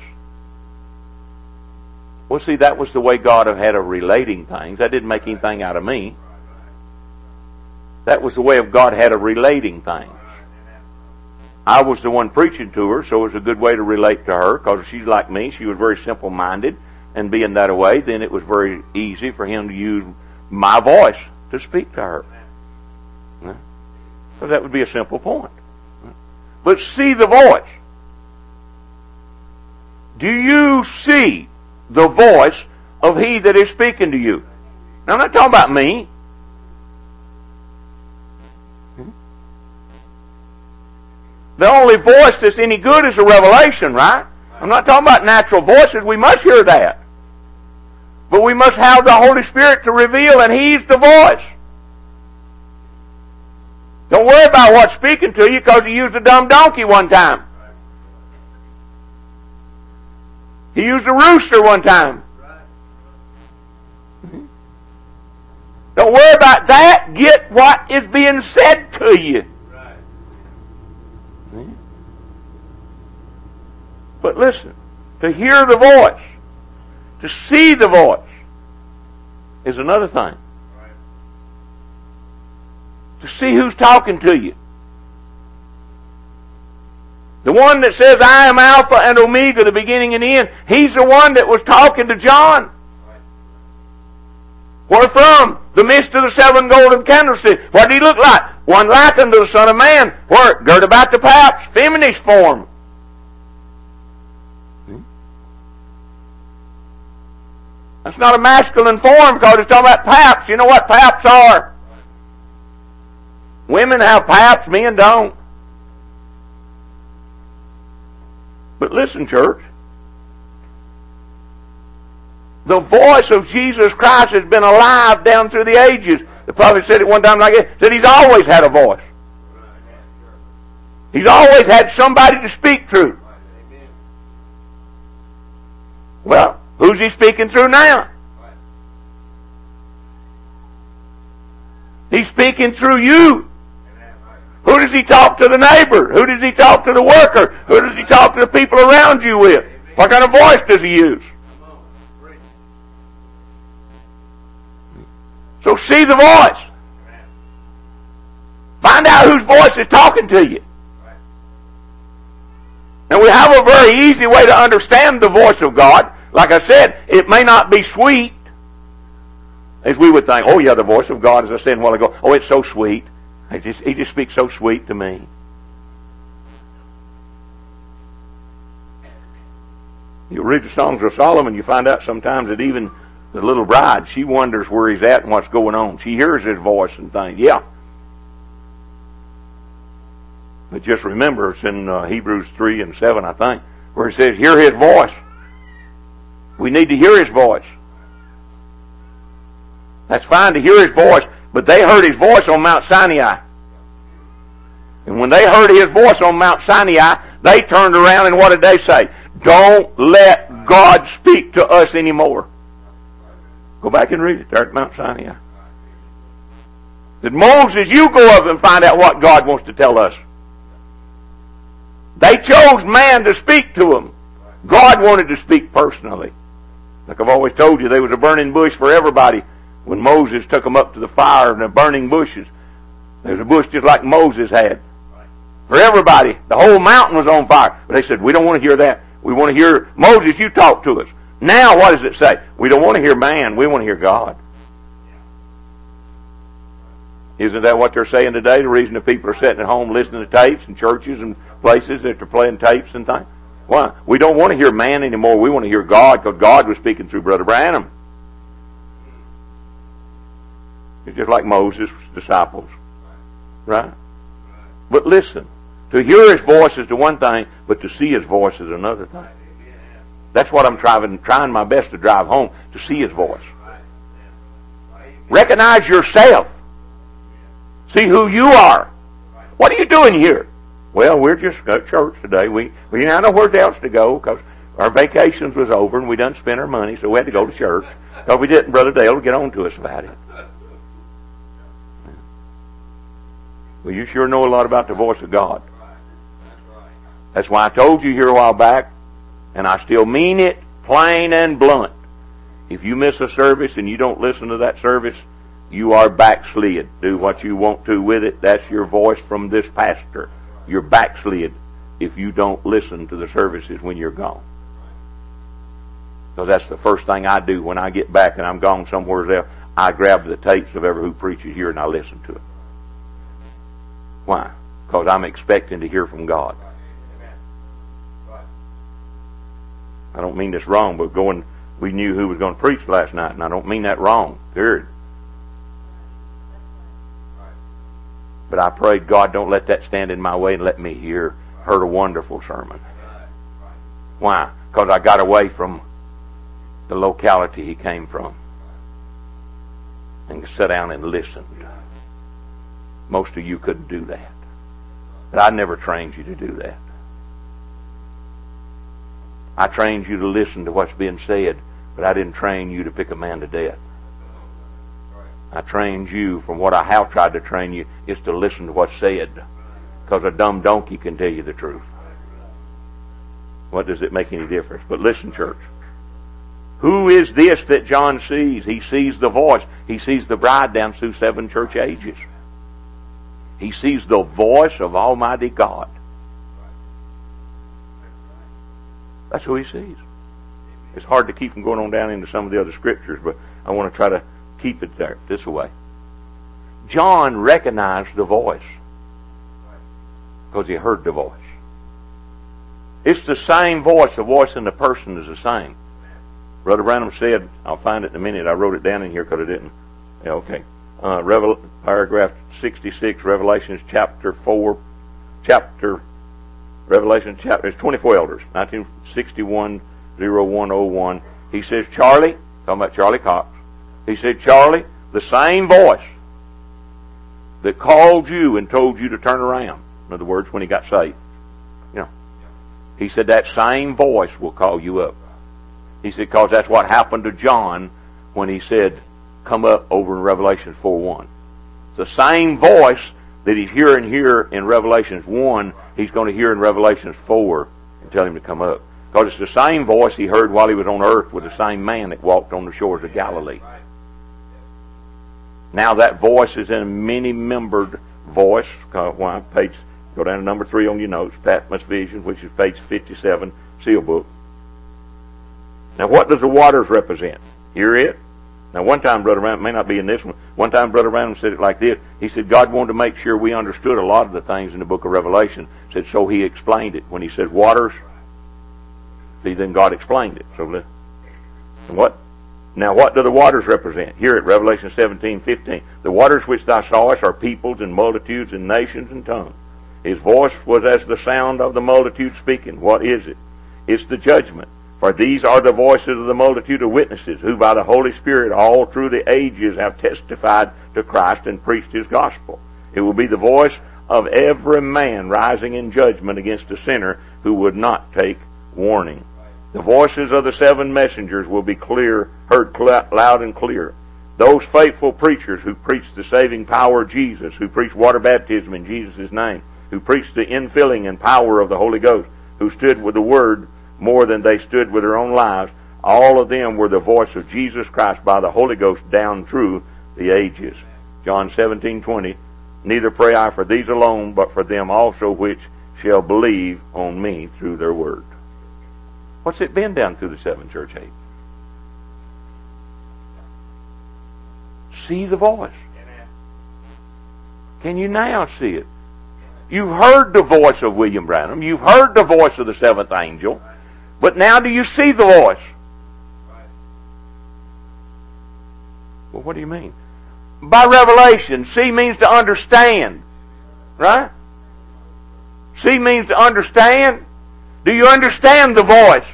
Well, see, that was the way God had of relating things. That didn't make anything out of me. That was the way of God had of relating things. I was the one preaching to her, so it was a good way to relate to her, because she's like me. She was very simple-minded, and being that way, then it was very easy for him to use my voice to speak to her. So that would be a simple point. But see the voice. Do you see the voice of he that is speaking to you? Now, I'm not talking about me. The only voice that's any good is a revelation, right? I'm not talking about natural voices. We must hear that. But we must have the Holy Spirit to reveal, and He's the voice. Don't worry about what's speaking to you, because He used a dumb donkey one time. He used a rooster one time. Don't worry about that. Get what is being said to you. But listen, to hear the voice, to see the voice, is another thing. To see who's talking to you. The one that says, I am Alpha and Omega, the beginning and the end, he's the one that was talking to John. Where from? The midst of the 7 golden candlesticks. What did he look like? One like unto the Son of Man. Where? Girt about the paps, feminine form. That's not a masculine form, because it's talking about paps. You know what paps are? Women have paps, men don't. But listen, church. The voice of Jesus Christ has been alive down through the ages. The prophet said it one time like that. Said He's always had a voice. He's always had somebody to speak through. Well, who's He speaking through now? He's speaking through you. Who does He talk to? The neighbor? Who does He talk to? The worker? Who does He talk to? The people around you with? What kind of voice does He use? So see the voice. Find out whose voice is talking to you. And we have a very easy way to understand the voice of God. Like I said, it may not be sweet. As we would think, oh yeah, the voice of God, as I said a while ago, oh, it's so sweet. He just speaks so sweet to me. You read the Songs of Solomon, you find out sometimes that even the little bride, she wonders where he's at and what's going on. She hears his voice and things. Yeah. But just remember, it's in Hebrews 3 and 7, I think, where it says, hear his voice. We need to hear his voice. That's fine to hear his voice, but they heard his voice on Mount Sinai. And when they heard his voice on Mount Sinai, they turned around and what did they say? Don't let God speak to us anymore. Go back and read it there at Mount Sinai. That Moses, you go up and find out what God wants to tell us. They chose man to speak to them. God wanted to speak personally. Like I've always told you, there was a burning bush for everybody when Moses took them up to the fire and the burning bushes. There was a bush just like Moses had. For everybody. The whole mountain was on fire. But they said, we don't want to hear that. We want to hear, Moses, you talk to us. Now, what does it say? We don't want to hear man. We want to hear God. Isn't that what they're saying today? The reason that people are sitting at home listening to tapes in churches and places that they're playing tapes and things? Why? We don't want to hear man anymore. We want to hear God, because God was speaking through Brother Branham. It's just like Moses' disciples. Right? But listen, to hear his voice is the one thing, but to see his voice is another thing. That's what I'm trying my best to drive home, to see his voice. Recognize yourself. See who you are. What are you doing here? Well, we're just at church today. We didn't know where else to go because our vacations was over and we done spent our money, so we had to go to church. Because we didn't, Brother Dale would get on to us about it. Well, you sure know a lot about the voice of God. That's why I told you here a while back, and I still mean it, plain and blunt. If you miss a service and you don't listen to that service, you are backslid. Do what you want to with it. That's your voice from this pastor. You're backslid if you don't listen to the services when you're gone. Because that's the first thing I do when I get back and I'm gone somewhere else. I grab the tapes of every who preaches here and I listen to it. Why? Because I'm expecting to hear from God. I don't mean this wrong, but we knew who was going to preach last night, and I don't mean that wrong. Period. But I prayed, God, don't let that stand in my way and let me heard a wonderful sermon. Why? Because I got away from the locality he came from and sat down and listened. Most of you couldn't do that. But I never trained you to do that. I trained you to listen to what's being said, but I didn't train you to pick a man to death. I trained you from what I have tried to train you is to listen to what's said. Because a dumb donkey can tell you the truth. What does it make any difference? But listen, church. Who is this that John sees? He sees the voice. He sees the bride down through 7 church ages. He sees the voice of Almighty God. That's who he sees. It's hard to keep from going on down into some of the other scriptures, but I want to try to keep it there this way. John recognized the voice because he heard the voice. It's the same voice. The voice in the person is the same. Brother Branham said, I'll find it in a minute. I wrote it down in here because I didn't. Yeah, okay. Paragraph 66, Revelations chapter 4, Revelation chapter, it's 24 elders, 1961-0101. He says, Charlie, talking about Charlie Cox, he said, Charlie, the same voice that called you and told you to turn around, in other words, when he got saved, he said that same voice will call you up. He said, because that's what happened to John when he said, come up over in Revelation 4:1. It's the same voice that he's hearing here in Revelations 1, he's going to hear in Revelations 4 and tell him to come up. Because it's the same voice he heard while he was on earth with the same man that walked on the shores of Galilee. Now that voice is in a many-membered voice. Go down to number 3 on your notes, Patmos Vision, which is page 57, seal book. Now what does the waters represent? Hear it. Now, one time, Brother Branham, may not be in this one time Brother Branham said it like this. He said God wanted to make sure we understood a lot of the things in the book of Revelation. Said, so he explained it. When he said waters, see, then God explained it. So what? Now, what do the waters represent? Here at Revelation 17:15, the waters which thou sawest are peoples and multitudes and nations and tongues. His voice was as the sound of the multitude speaking. What is it? It's the judgment. For these are the voices of the multitude of witnesses, who by the Holy Spirit all through the ages have testified to Christ and preached his gospel. It will be the voice of every man rising in judgment against a sinner who would not take warning. The voices of the seven messengers will be heard loud and clear. Those faithful preachers who preach the saving power of Jesus, who preach water baptism in Jesus' name, who preach the infilling and power of the Holy Ghost, who stood with the Word more than they stood with their own lives, all of them were the voice of Jesus Christ by the Holy Ghost down through the ages. John 17:20, neither pray I for these alone, but for them also which shall believe on me through their word. What's it been down through the seven church age? See the voice. Can you now see it? You've heard the voice of William Branham. You've heard the voice of the seventh angel. But now do you see the voice? Well, what do you mean? By revelation, see means to understand. Right? See means to understand. Do you understand the voice?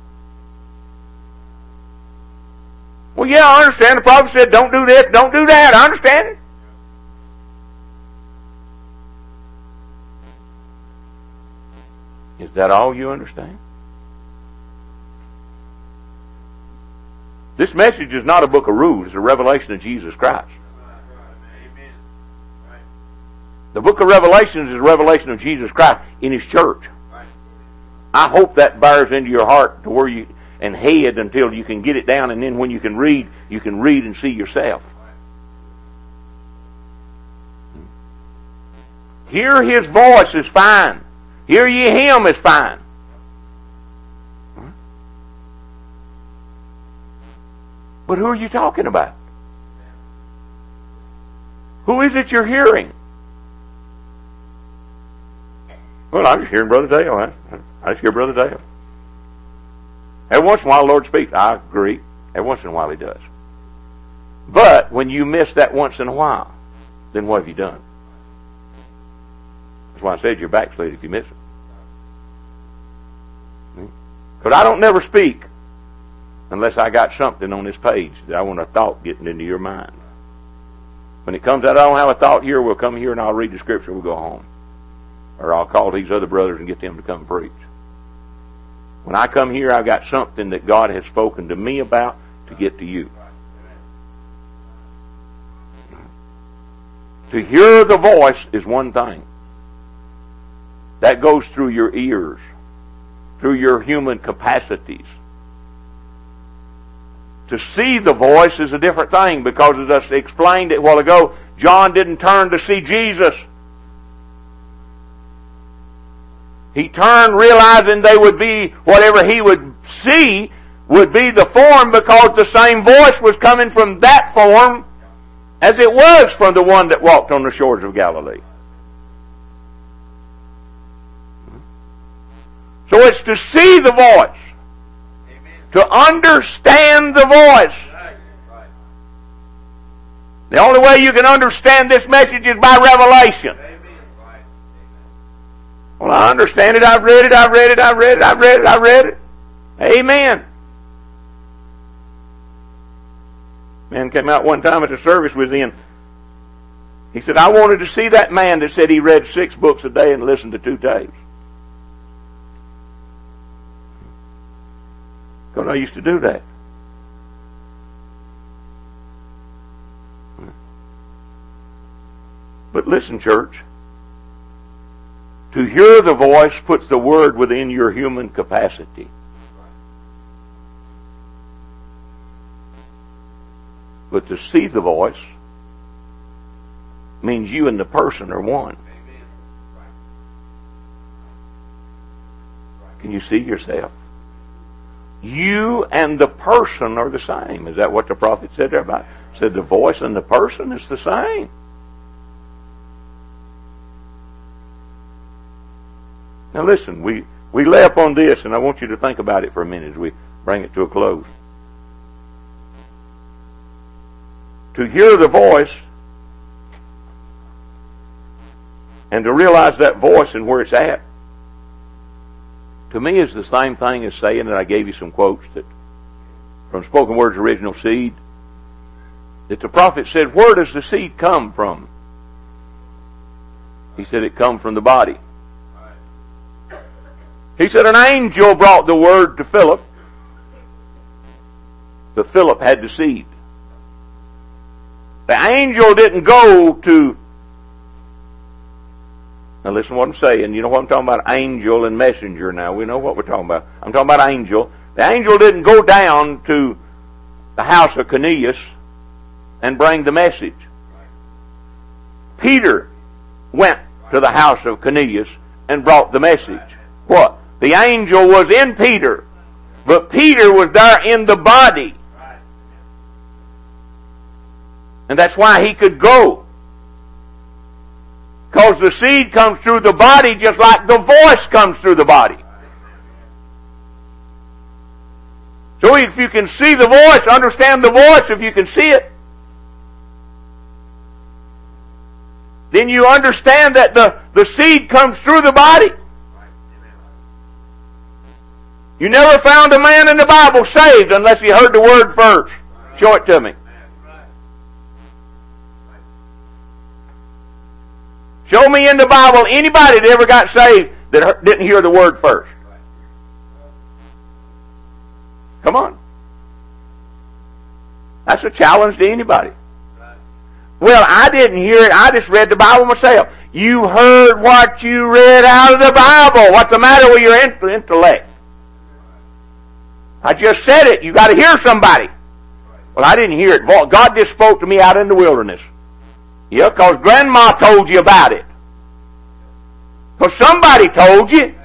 Well, yeah, I understand. The prophet said, don't do this, don't do that. I understand it. Is that all you understand? This message is not a book of rules. It's a revelation of Jesus Christ. The book of Revelations is a revelation of Jesus Christ in His church. I hope that bears into your heart to where you and head until you can get it down, and then when you can read and see yourself. Hear His voice is fine. Hear ye Him is fine. But who are you talking about? Who is it you're hearing? Well, I'm just hearing Brother Dale. I just hear Brother Dale. Every once in a while the Lord speaks. I agree. Every once in a while He does. But when you miss that once in a while, then what have you done? That's why I said you're backslid if you miss it. Because I don't never speak unless I got something on this page that I want a thought getting into your mind. When it comes out, I don't have a thought here, we'll come here and I'll read the scripture, we'll go home. Or I'll call these other brothers and get them to come preach. When I come here, I've got something that God has spoken to me about to get to you. To hear the voice is one thing. That goes through your ears, through your human capacities. To see the voice is a different thing, because as I explained it a while ago, John didn't turn to see Jesus. He turned realizing they would be, whatever he would see would be the form, because the same voice was coming from that form as it was from the one that walked on the shores of Galilee. So it's to see the voice. To understand the voice. The only way you can understand this message is by revelation. Well, I understand it. I've read it. Amen. Man came out one time at the service with him. He said, I wanted to see that man that said he read 6 books a day and listened to 2 tapes. Because I used to do that. But listen, church. To hear the voice puts the word within your human capacity. But to see the voice means you and the person are one. Can you see yourself? You and the person are the same. Is that what the prophet said there about? Said the voice and the person is the same. Now listen, we lay up on this, and I want you to think about it for a minute as we bring it to a close. To hear the voice and to realize that voice and where it's at, to me is the same thing as saying that I gave you some quotes that from Spoken Word's original seed, that the prophet said, where does the seed come from? He said it comes from the body. He said an angel brought the word to Philip, but Philip had the seed. The angel didn't go to... Now listen to what I'm saying. You know what I'm talking about? Angel and messenger now. We know what we're talking about. I'm talking about angel. The angel didn't go down to the house of Cornelius and bring the message. Peter went to the house of Cornelius and brought the message. What? The angel was in Peter, but Peter was there in the body. And that's why he could go. Because the seed comes through the body just like the voice comes through the body. So if you can see the voice, understand the voice, if you can see it, then you understand that the seed comes through the body. You never found a man in the Bible saved unless he heard the word first. Show it to me. Show me in the Bible anybody that ever got saved that didn't hear the word first. Come on. That's a challenge to anybody. Well, I didn't hear it. I just read the Bible myself. You heard what you read out of the Bible. What's the matter with your intellect? I just said it. You got to hear somebody. Well, I didn't hear it. God just spoke to me out in the wilderness. Yeah, because Grandma told you about it. Because somebody told you.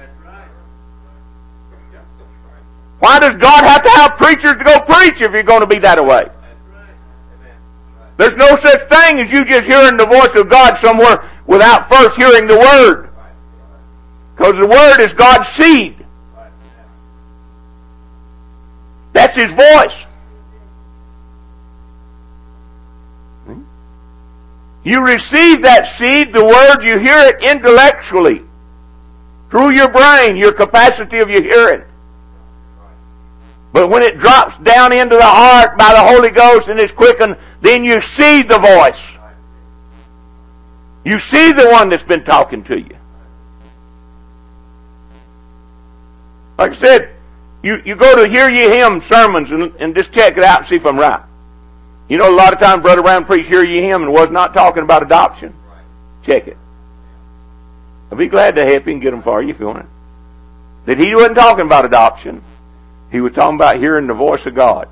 Why does God have to have preachers to go preach if you're going to be that way? There's no such thing as you just hearing the voice of God somewhere without first hearing the Word. Because the Word is God's seed. That's His voice. You receive that seed, the Word, you hear it intellectually. Through your brain, your capacity of your hearing. But when it drops down into the heart by the Holy Ghost and is quickened, then you see the voice. You see the one that's been talking to you. Like I said, you go to Hear Ye Him sermons and just check it out and see if I'm right. You know, a lot of times Brother Brown preached Hear Ye Him and was not talking about adoption. Check it. I'll be glad to help you and get them for you if you want it. That he wasn't talking about adoption. He was talking about hearing the voice of God.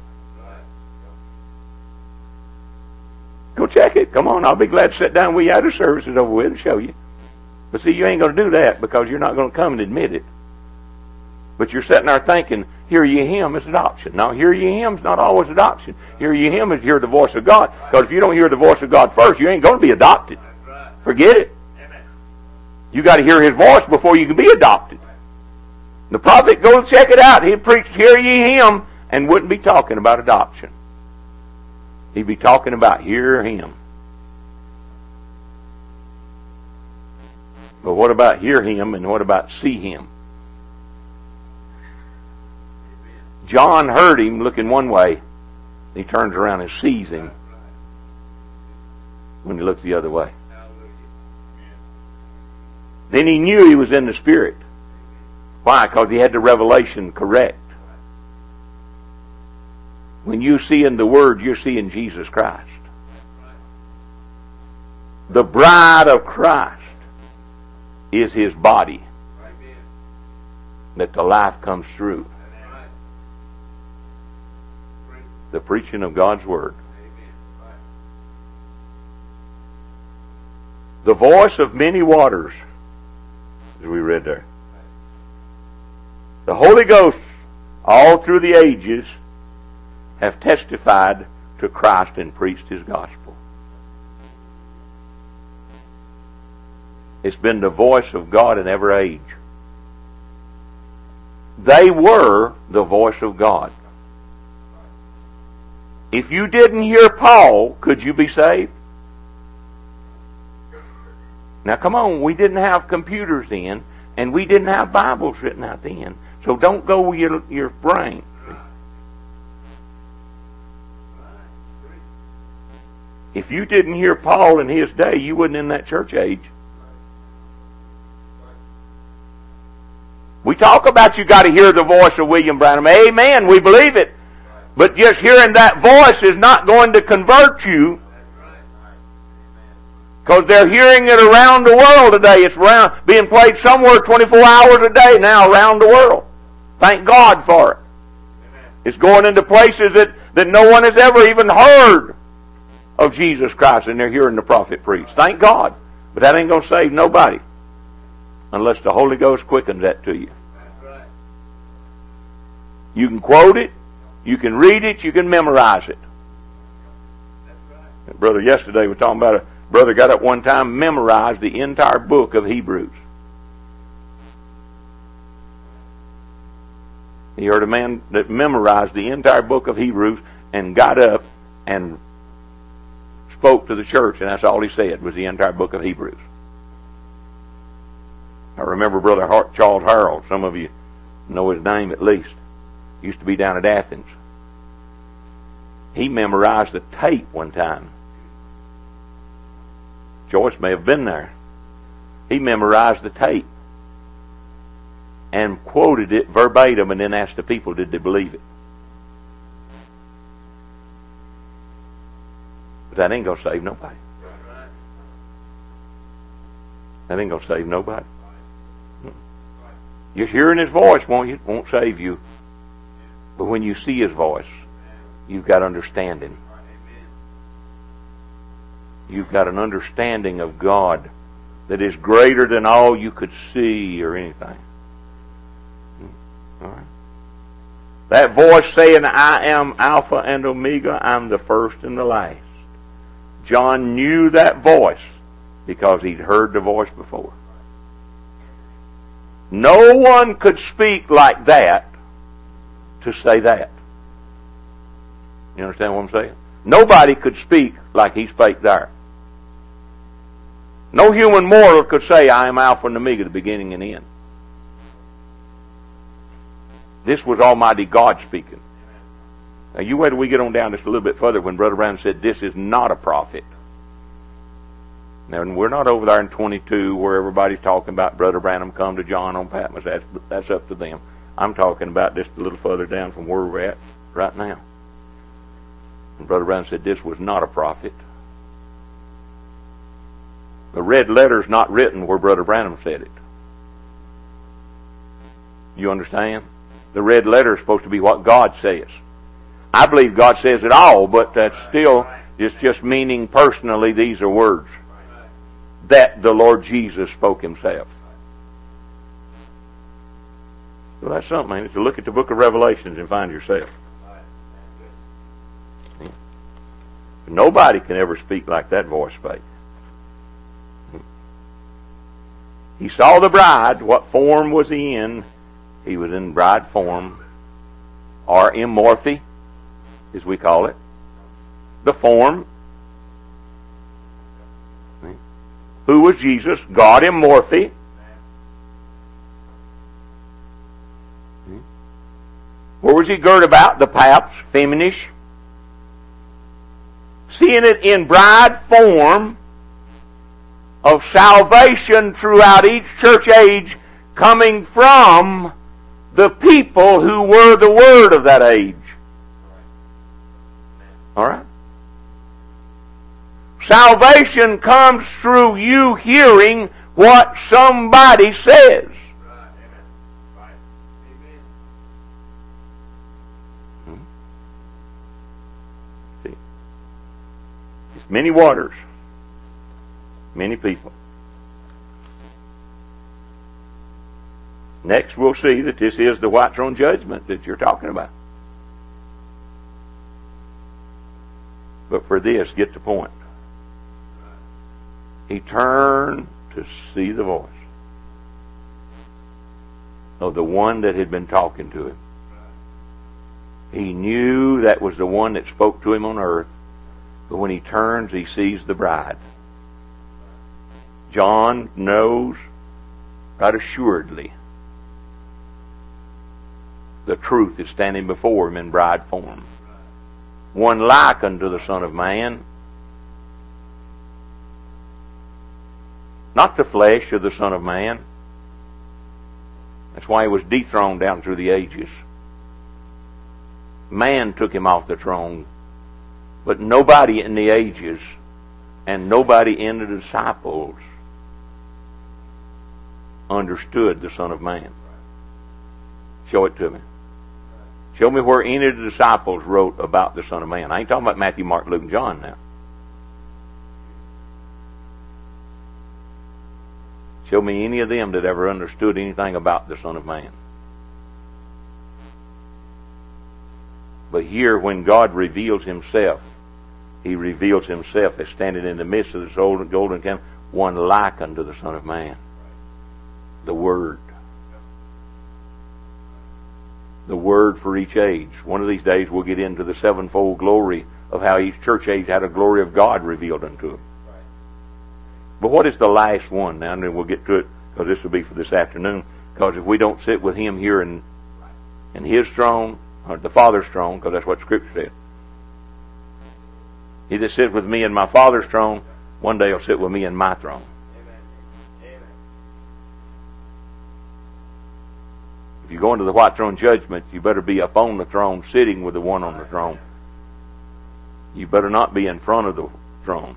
Go check it. Come on, I'll be glad to sit down with you after service is over with and show you. But see, you ain't going to do that because you're not going to come and admit it. But you're sitting there thinking, Hear Ye Him is adoption. Now, Hear Ye Him is not always adoption. Hear Ye Him is hear the voice of God. Because if you don't hear the voice of God first, you ain't going to be adopted. Forget it. You got to hear His voice before you can be adopted. The prophet, go and check it out. He preached Hear Ye Him and wouldn't be talking about adoption. He'd be talking about Hear Him. But what about Hear Him and what about See Him? John heard Him looking one way. He turns around and sees Him when he looks the other way. Then he knew he was in the Spirit. Why? Because he had the revelation correct. When you see in the Word, you're seeing Jesus Christ. The bride of Christ is His body that the life comes through. The preaching of God's Word. The voice of many waters, as we read there. The Holy Ghost all through the ages, have testified to Christ and preached His gospel. It's been the voice of God in every age. They were the voice of God. If you didn't hear Paul, could you be saved? Now come on, we didn't have computers then, and we didn't have Bibles written out then. So don't go with your brain. If you didn't hear Paul in his day, you wasn't in that church age. We talk about you got to hear the voice of William Branham. Amen, we believe it. But just hearing that voice is not going to convert you. Because they're hearing it around the world today. It's being played somewhere 24 hours a day now around the world. Thank God for it. It's going into places that no one has ever even heard of Jesus Christ, and they're hearing the prophet preach. Thank God. But that ain't going to save nobody unless the Holy Ghost quickens that to you. You can quote it, you can read it, you can memorize it. Brother, yesterday we were talking about a brother got up one time and memorized the entire book of Hebrews. He heard a man that memorized the entire book of Hebrews and got up and spoke to the church, and that's all he said was the entire book of Hebrews. I remember Brother Charles Harold. Some of you know his name at least. Used to be down at Athens. He memorized the tape one time. Joyce may have been there. He memorized the tape and quoted it verbatim and then asked the people, did they believe it? But that ain't going to save nobody. That ain't going to save nobody. You're hearing His voice won't save you. But when you see His voice, you've got understanding. You've got an understanding of God that is greater than all you could see or anything. All right. That voice saying, I am Alpha and Omega, I'm the first and the last. John knew that voice because he'd heard the voice before. No one could speak like that to say that. You understand what I'm saying? Nobody could speak like he spake there. No human mortal could say, I am Alpha and Omega, the beginning and end. This was Almighty God speaking. Now you wait till we get on down just a little bit further when Brother Brown said this is not a prophet. Now we're not over there in 22 where everybody's talking about Brother Branham come to John on Patmos. That's up to them. I'm talking about just a little further down from where we're at right now. And Brother Brown said this was not a prophet. The red letter's not written where Brother Branham said it. You understand? The red letter is supposed to be what God says. I believe God says it all, but that's still, it's just meaning personally these are words that the Lord Jesus spoke Himself. So that's something, ain't it? To look at the book of Revelations and find yourself. Nobody can ever speak like that voice spake. He saw the bride. What form was he in? He was in bride form, or immorphe, as we call it. The form. Who was Jesus? God immorphe. Where was he girt about? The paps, feminish. Seeing it in bride form of salvation throughout each church age coming from the people who were the Word of that age. Alright? Salvation comes through you hearing what somebody says. See? It's many waters. Many people. Next, we'll see that this is the white throne judgment that you're talking about. But for this, get the point. He turned to see the voice of the one that had been talking to him. He knew that was the one that spoke to him on earth. But when he turns, he sees the bride. John knows right assuredly the truth is standing before him in bride form. One like unto the Son of Man. Not the flesh of the Son of Man. That's why he was dethroned down through the ages. Man took him off the throne. But nobody in the ages and nobody in the disciples understood the Son of Man. Show it to me. Show me where any of the disciples wrote about the Son of Man. I ain't talking about Matthew, Mark, Luke, and John now. Show me any of them that ever understood anything about the Son of Man. But here, when God reveals Himself, He reveals Himself as standing in the midst of this golden camp, one like unto the Son of Man. The Word. The Word for each age. One of these days we'll get into the sevenfold glory of how each church age had a glory of God revealed unto it. But what is the last one now? And then we'll get to it, because this will be for this afternoon. Because if we don't sit with Him here in His throne, or the Father's throne, because that's what Scripture said. He that sits with me in my Father's throne, one day will sit with me in my throne. If you go into the white throne judgment, you better be up on the throne, sitting with the one on the throne. You better not be in front of the throne.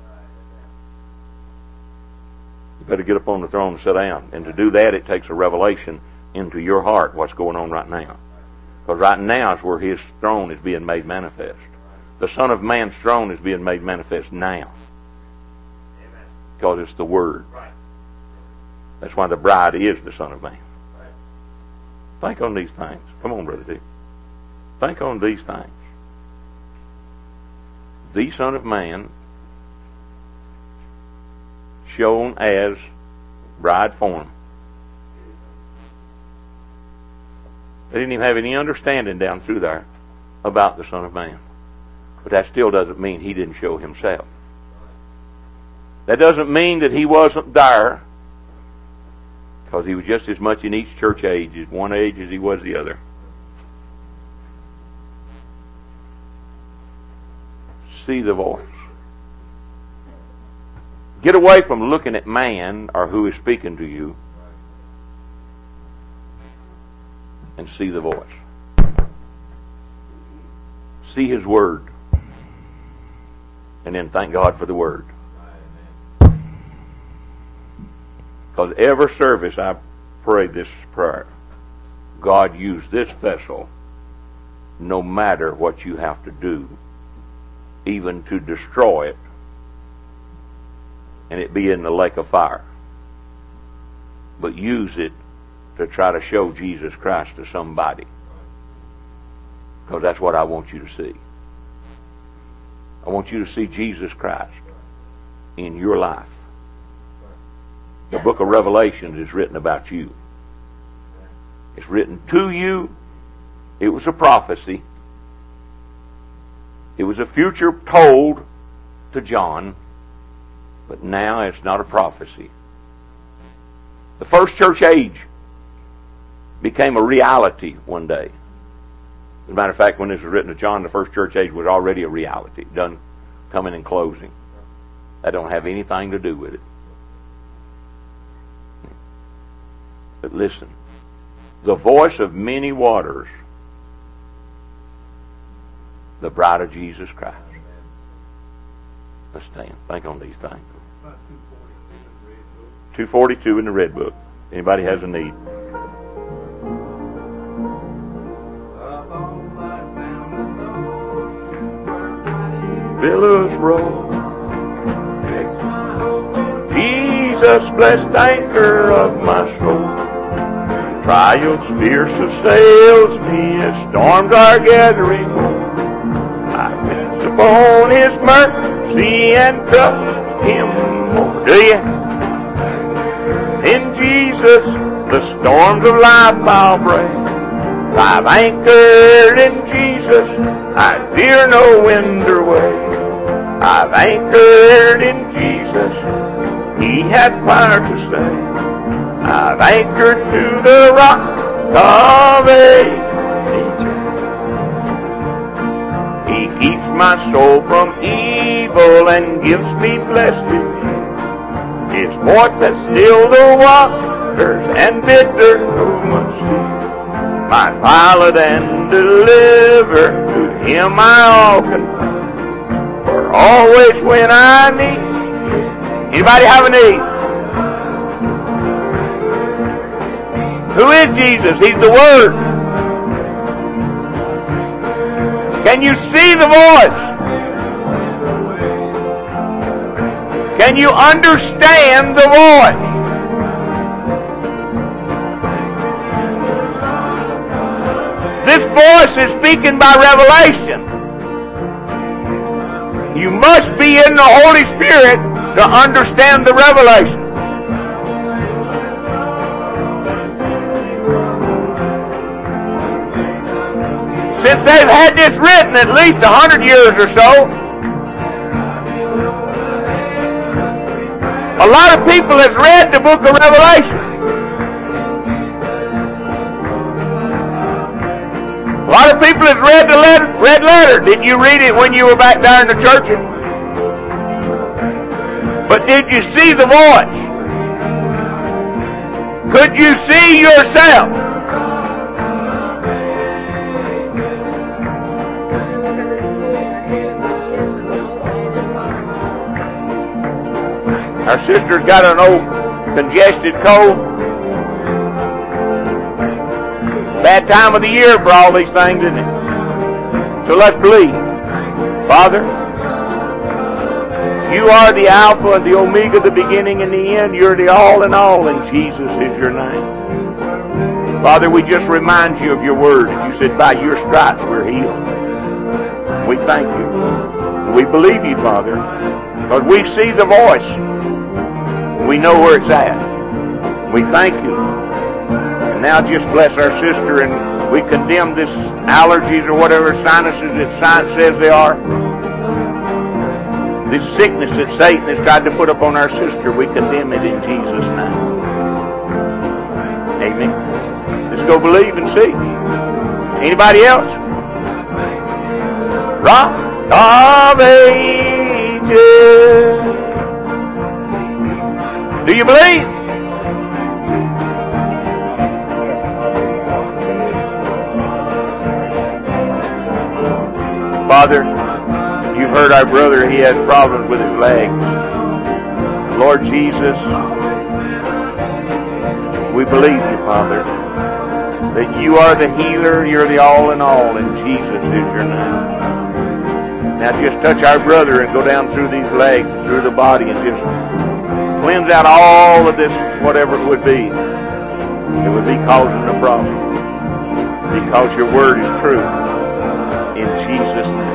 You better get up on the throne and sit down. And to do that, it takes a revelation into your heart, what's going on right now. Because right now is where His throne is being made manifest. The Son of Man's throne is being made manifest now. Because it's the Word. That's why the bride is the Son of Man. Think on these things. Come on, Brother D. Think on these things. The Son of Man, shown as bride form. They didn't even have any understanding down through there about the Son of Man. But that still doesn't mean He didn't show Himself. That doesn't mean that He wasn't there, because He was just as much in each church age, as one age as He was the other. See the voice. Get away from looking at man or who is speaking to you, and see the voice. See His Word. And then thank God for the Word. Because every service I pray this prayer, God, use this vessel no matter what you have to do, even to destroy it, and it be in the lake of fire. But use it to try to show Jesus Christ to somebody. Because that's what I want you to see. I want you to see Jesus Christ in your life. The book of Revelation is written about you. It's written to you. It was a prophecy. It was a future told to John. But now it's not a prophecy. The first church age became a reality one day. As a matter of fact, when this was written to John, the first church age was already a reality. Done coming and closing. That don't have anything to do with it. But listen, the voice of many waters, the bride of Jesus Christ. Let's stand. Think on these things. 242 in the Red Book. Anybody has a need? Billows roll. Jesus, blessed anchor of my soul. trials fierce assails me as storms are gathering. I rest upon His mercy and trust Him more. Do you? In Jesus, the storms of life I'll brave. I've anchored in Jesus, I fear no wind or wave. I've anchored in Jesus, He hath power to save. I've anchored to the rock of ages. He keeps my soul from evil and gives me blessed peace. His voice that still the waters and bid their movements cease. My pilot and deliverer, to Him I all confess. For always when I need. Anybody have a need? Who is Jesus? He's the Word. Can you see the voice? Can you understand the voice? This voice is speaking by revelation. You must be in the Holy Spirit to understand the revelation. Since they've had this written at least 100 years or so, a lot of people has read the book of Revelation. A lot of people has read the red letter. Did you read it when you were back there in the church? But did you see the voice? Could you see yourself? Our sister's got an old congested cold. Bad time of the year for all these things, isn't it? So let's believe. Father, You are the Alpha and the Omega, the beginning and the end. You're the all in all, and Jesus is your name. Father, we just remind You of Your word. You said, by Your stripes we're healed. We thank You. We believe You, Father, because we see the voice. We know where it's at. We thank You. And now just bless our sister, and we condemn this allergies or whatever sinuses that science says they are. This sickness that Satan has tried to put upon our sister, we condemn it in Jesus' name. Amen. Let's go believe and see. Anybody else? Rock of Ages. Do you believe? Father, You've heard our brother. He has problems with his legs. Lord Jesus, we believe You, Father, that You are the healer. You're the all in all, and Jesus is Your name. Now just touch our brother and go down through these legs, through the body, and just cleanse out all of this, whatever it would be causing the problem. Because Your word is true. In Jesus' name.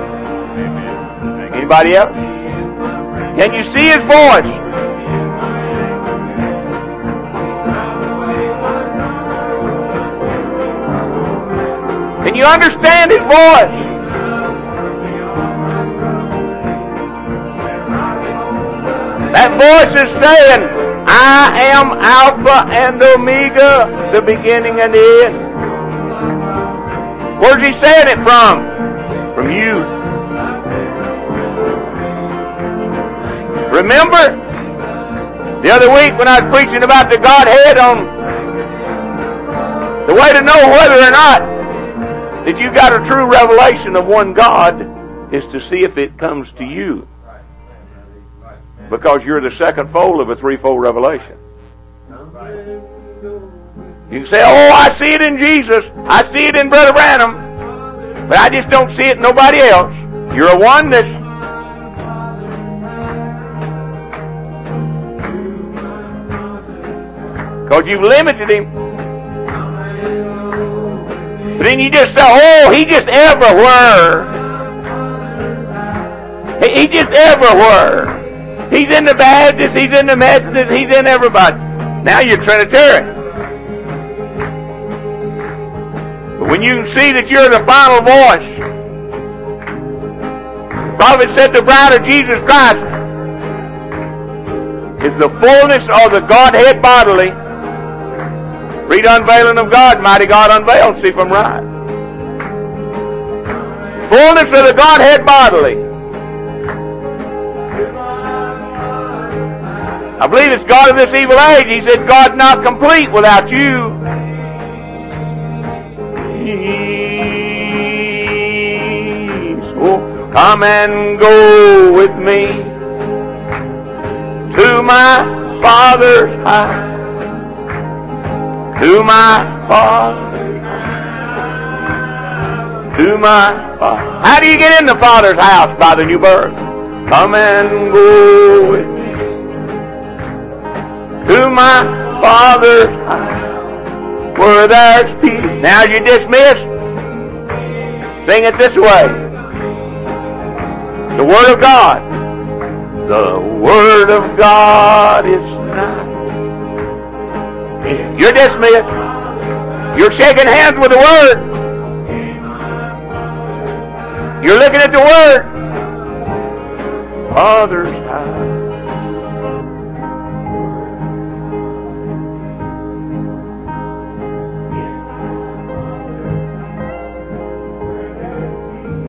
Anybody else? Can you see His voice? Can you understand His voice? That voice is saying, I am Alpha and Omega, the beginning and the end. Where's He saying it from? From You. Remember the other week when I was preaching about the Godhead, on the way to know whether or not that you got a true revelation of one God is to see if it comes to you. Because you're the second fold of a threefold revelation. You can say, oh, I see it in Jesus. I see it in Brother Branham. But I just don't see it in nobody else. You're a one that's... Because you've limited Him. then you just say, oh, He just everywhere. He's just everywhere. He's in the Baptist, He's in the Methodist, He's in everybody. Now you're Trinitarian. But when you can see that you're the final voice, the prophet said the bride of Jesus Christ is the fullness of the Godhead bodily. Read Unveiling of God, Mighty God Unveiled, see if I'm right. Fullness of the Godhead bodily. I believe it's God of this evil age. He said, God's not complete without you. So come and go with me to my Father's house. To my Father's house. To my Father. How do you get in the Father's house? By the new birth. Come and go with me to my Father's house, where there's peace. Now you're dismissed. Sing it this way. The Word of God. The Word of God is nigh. You're dismissed. You're shaking hands with the Word. You're looking at the Word. Father's house.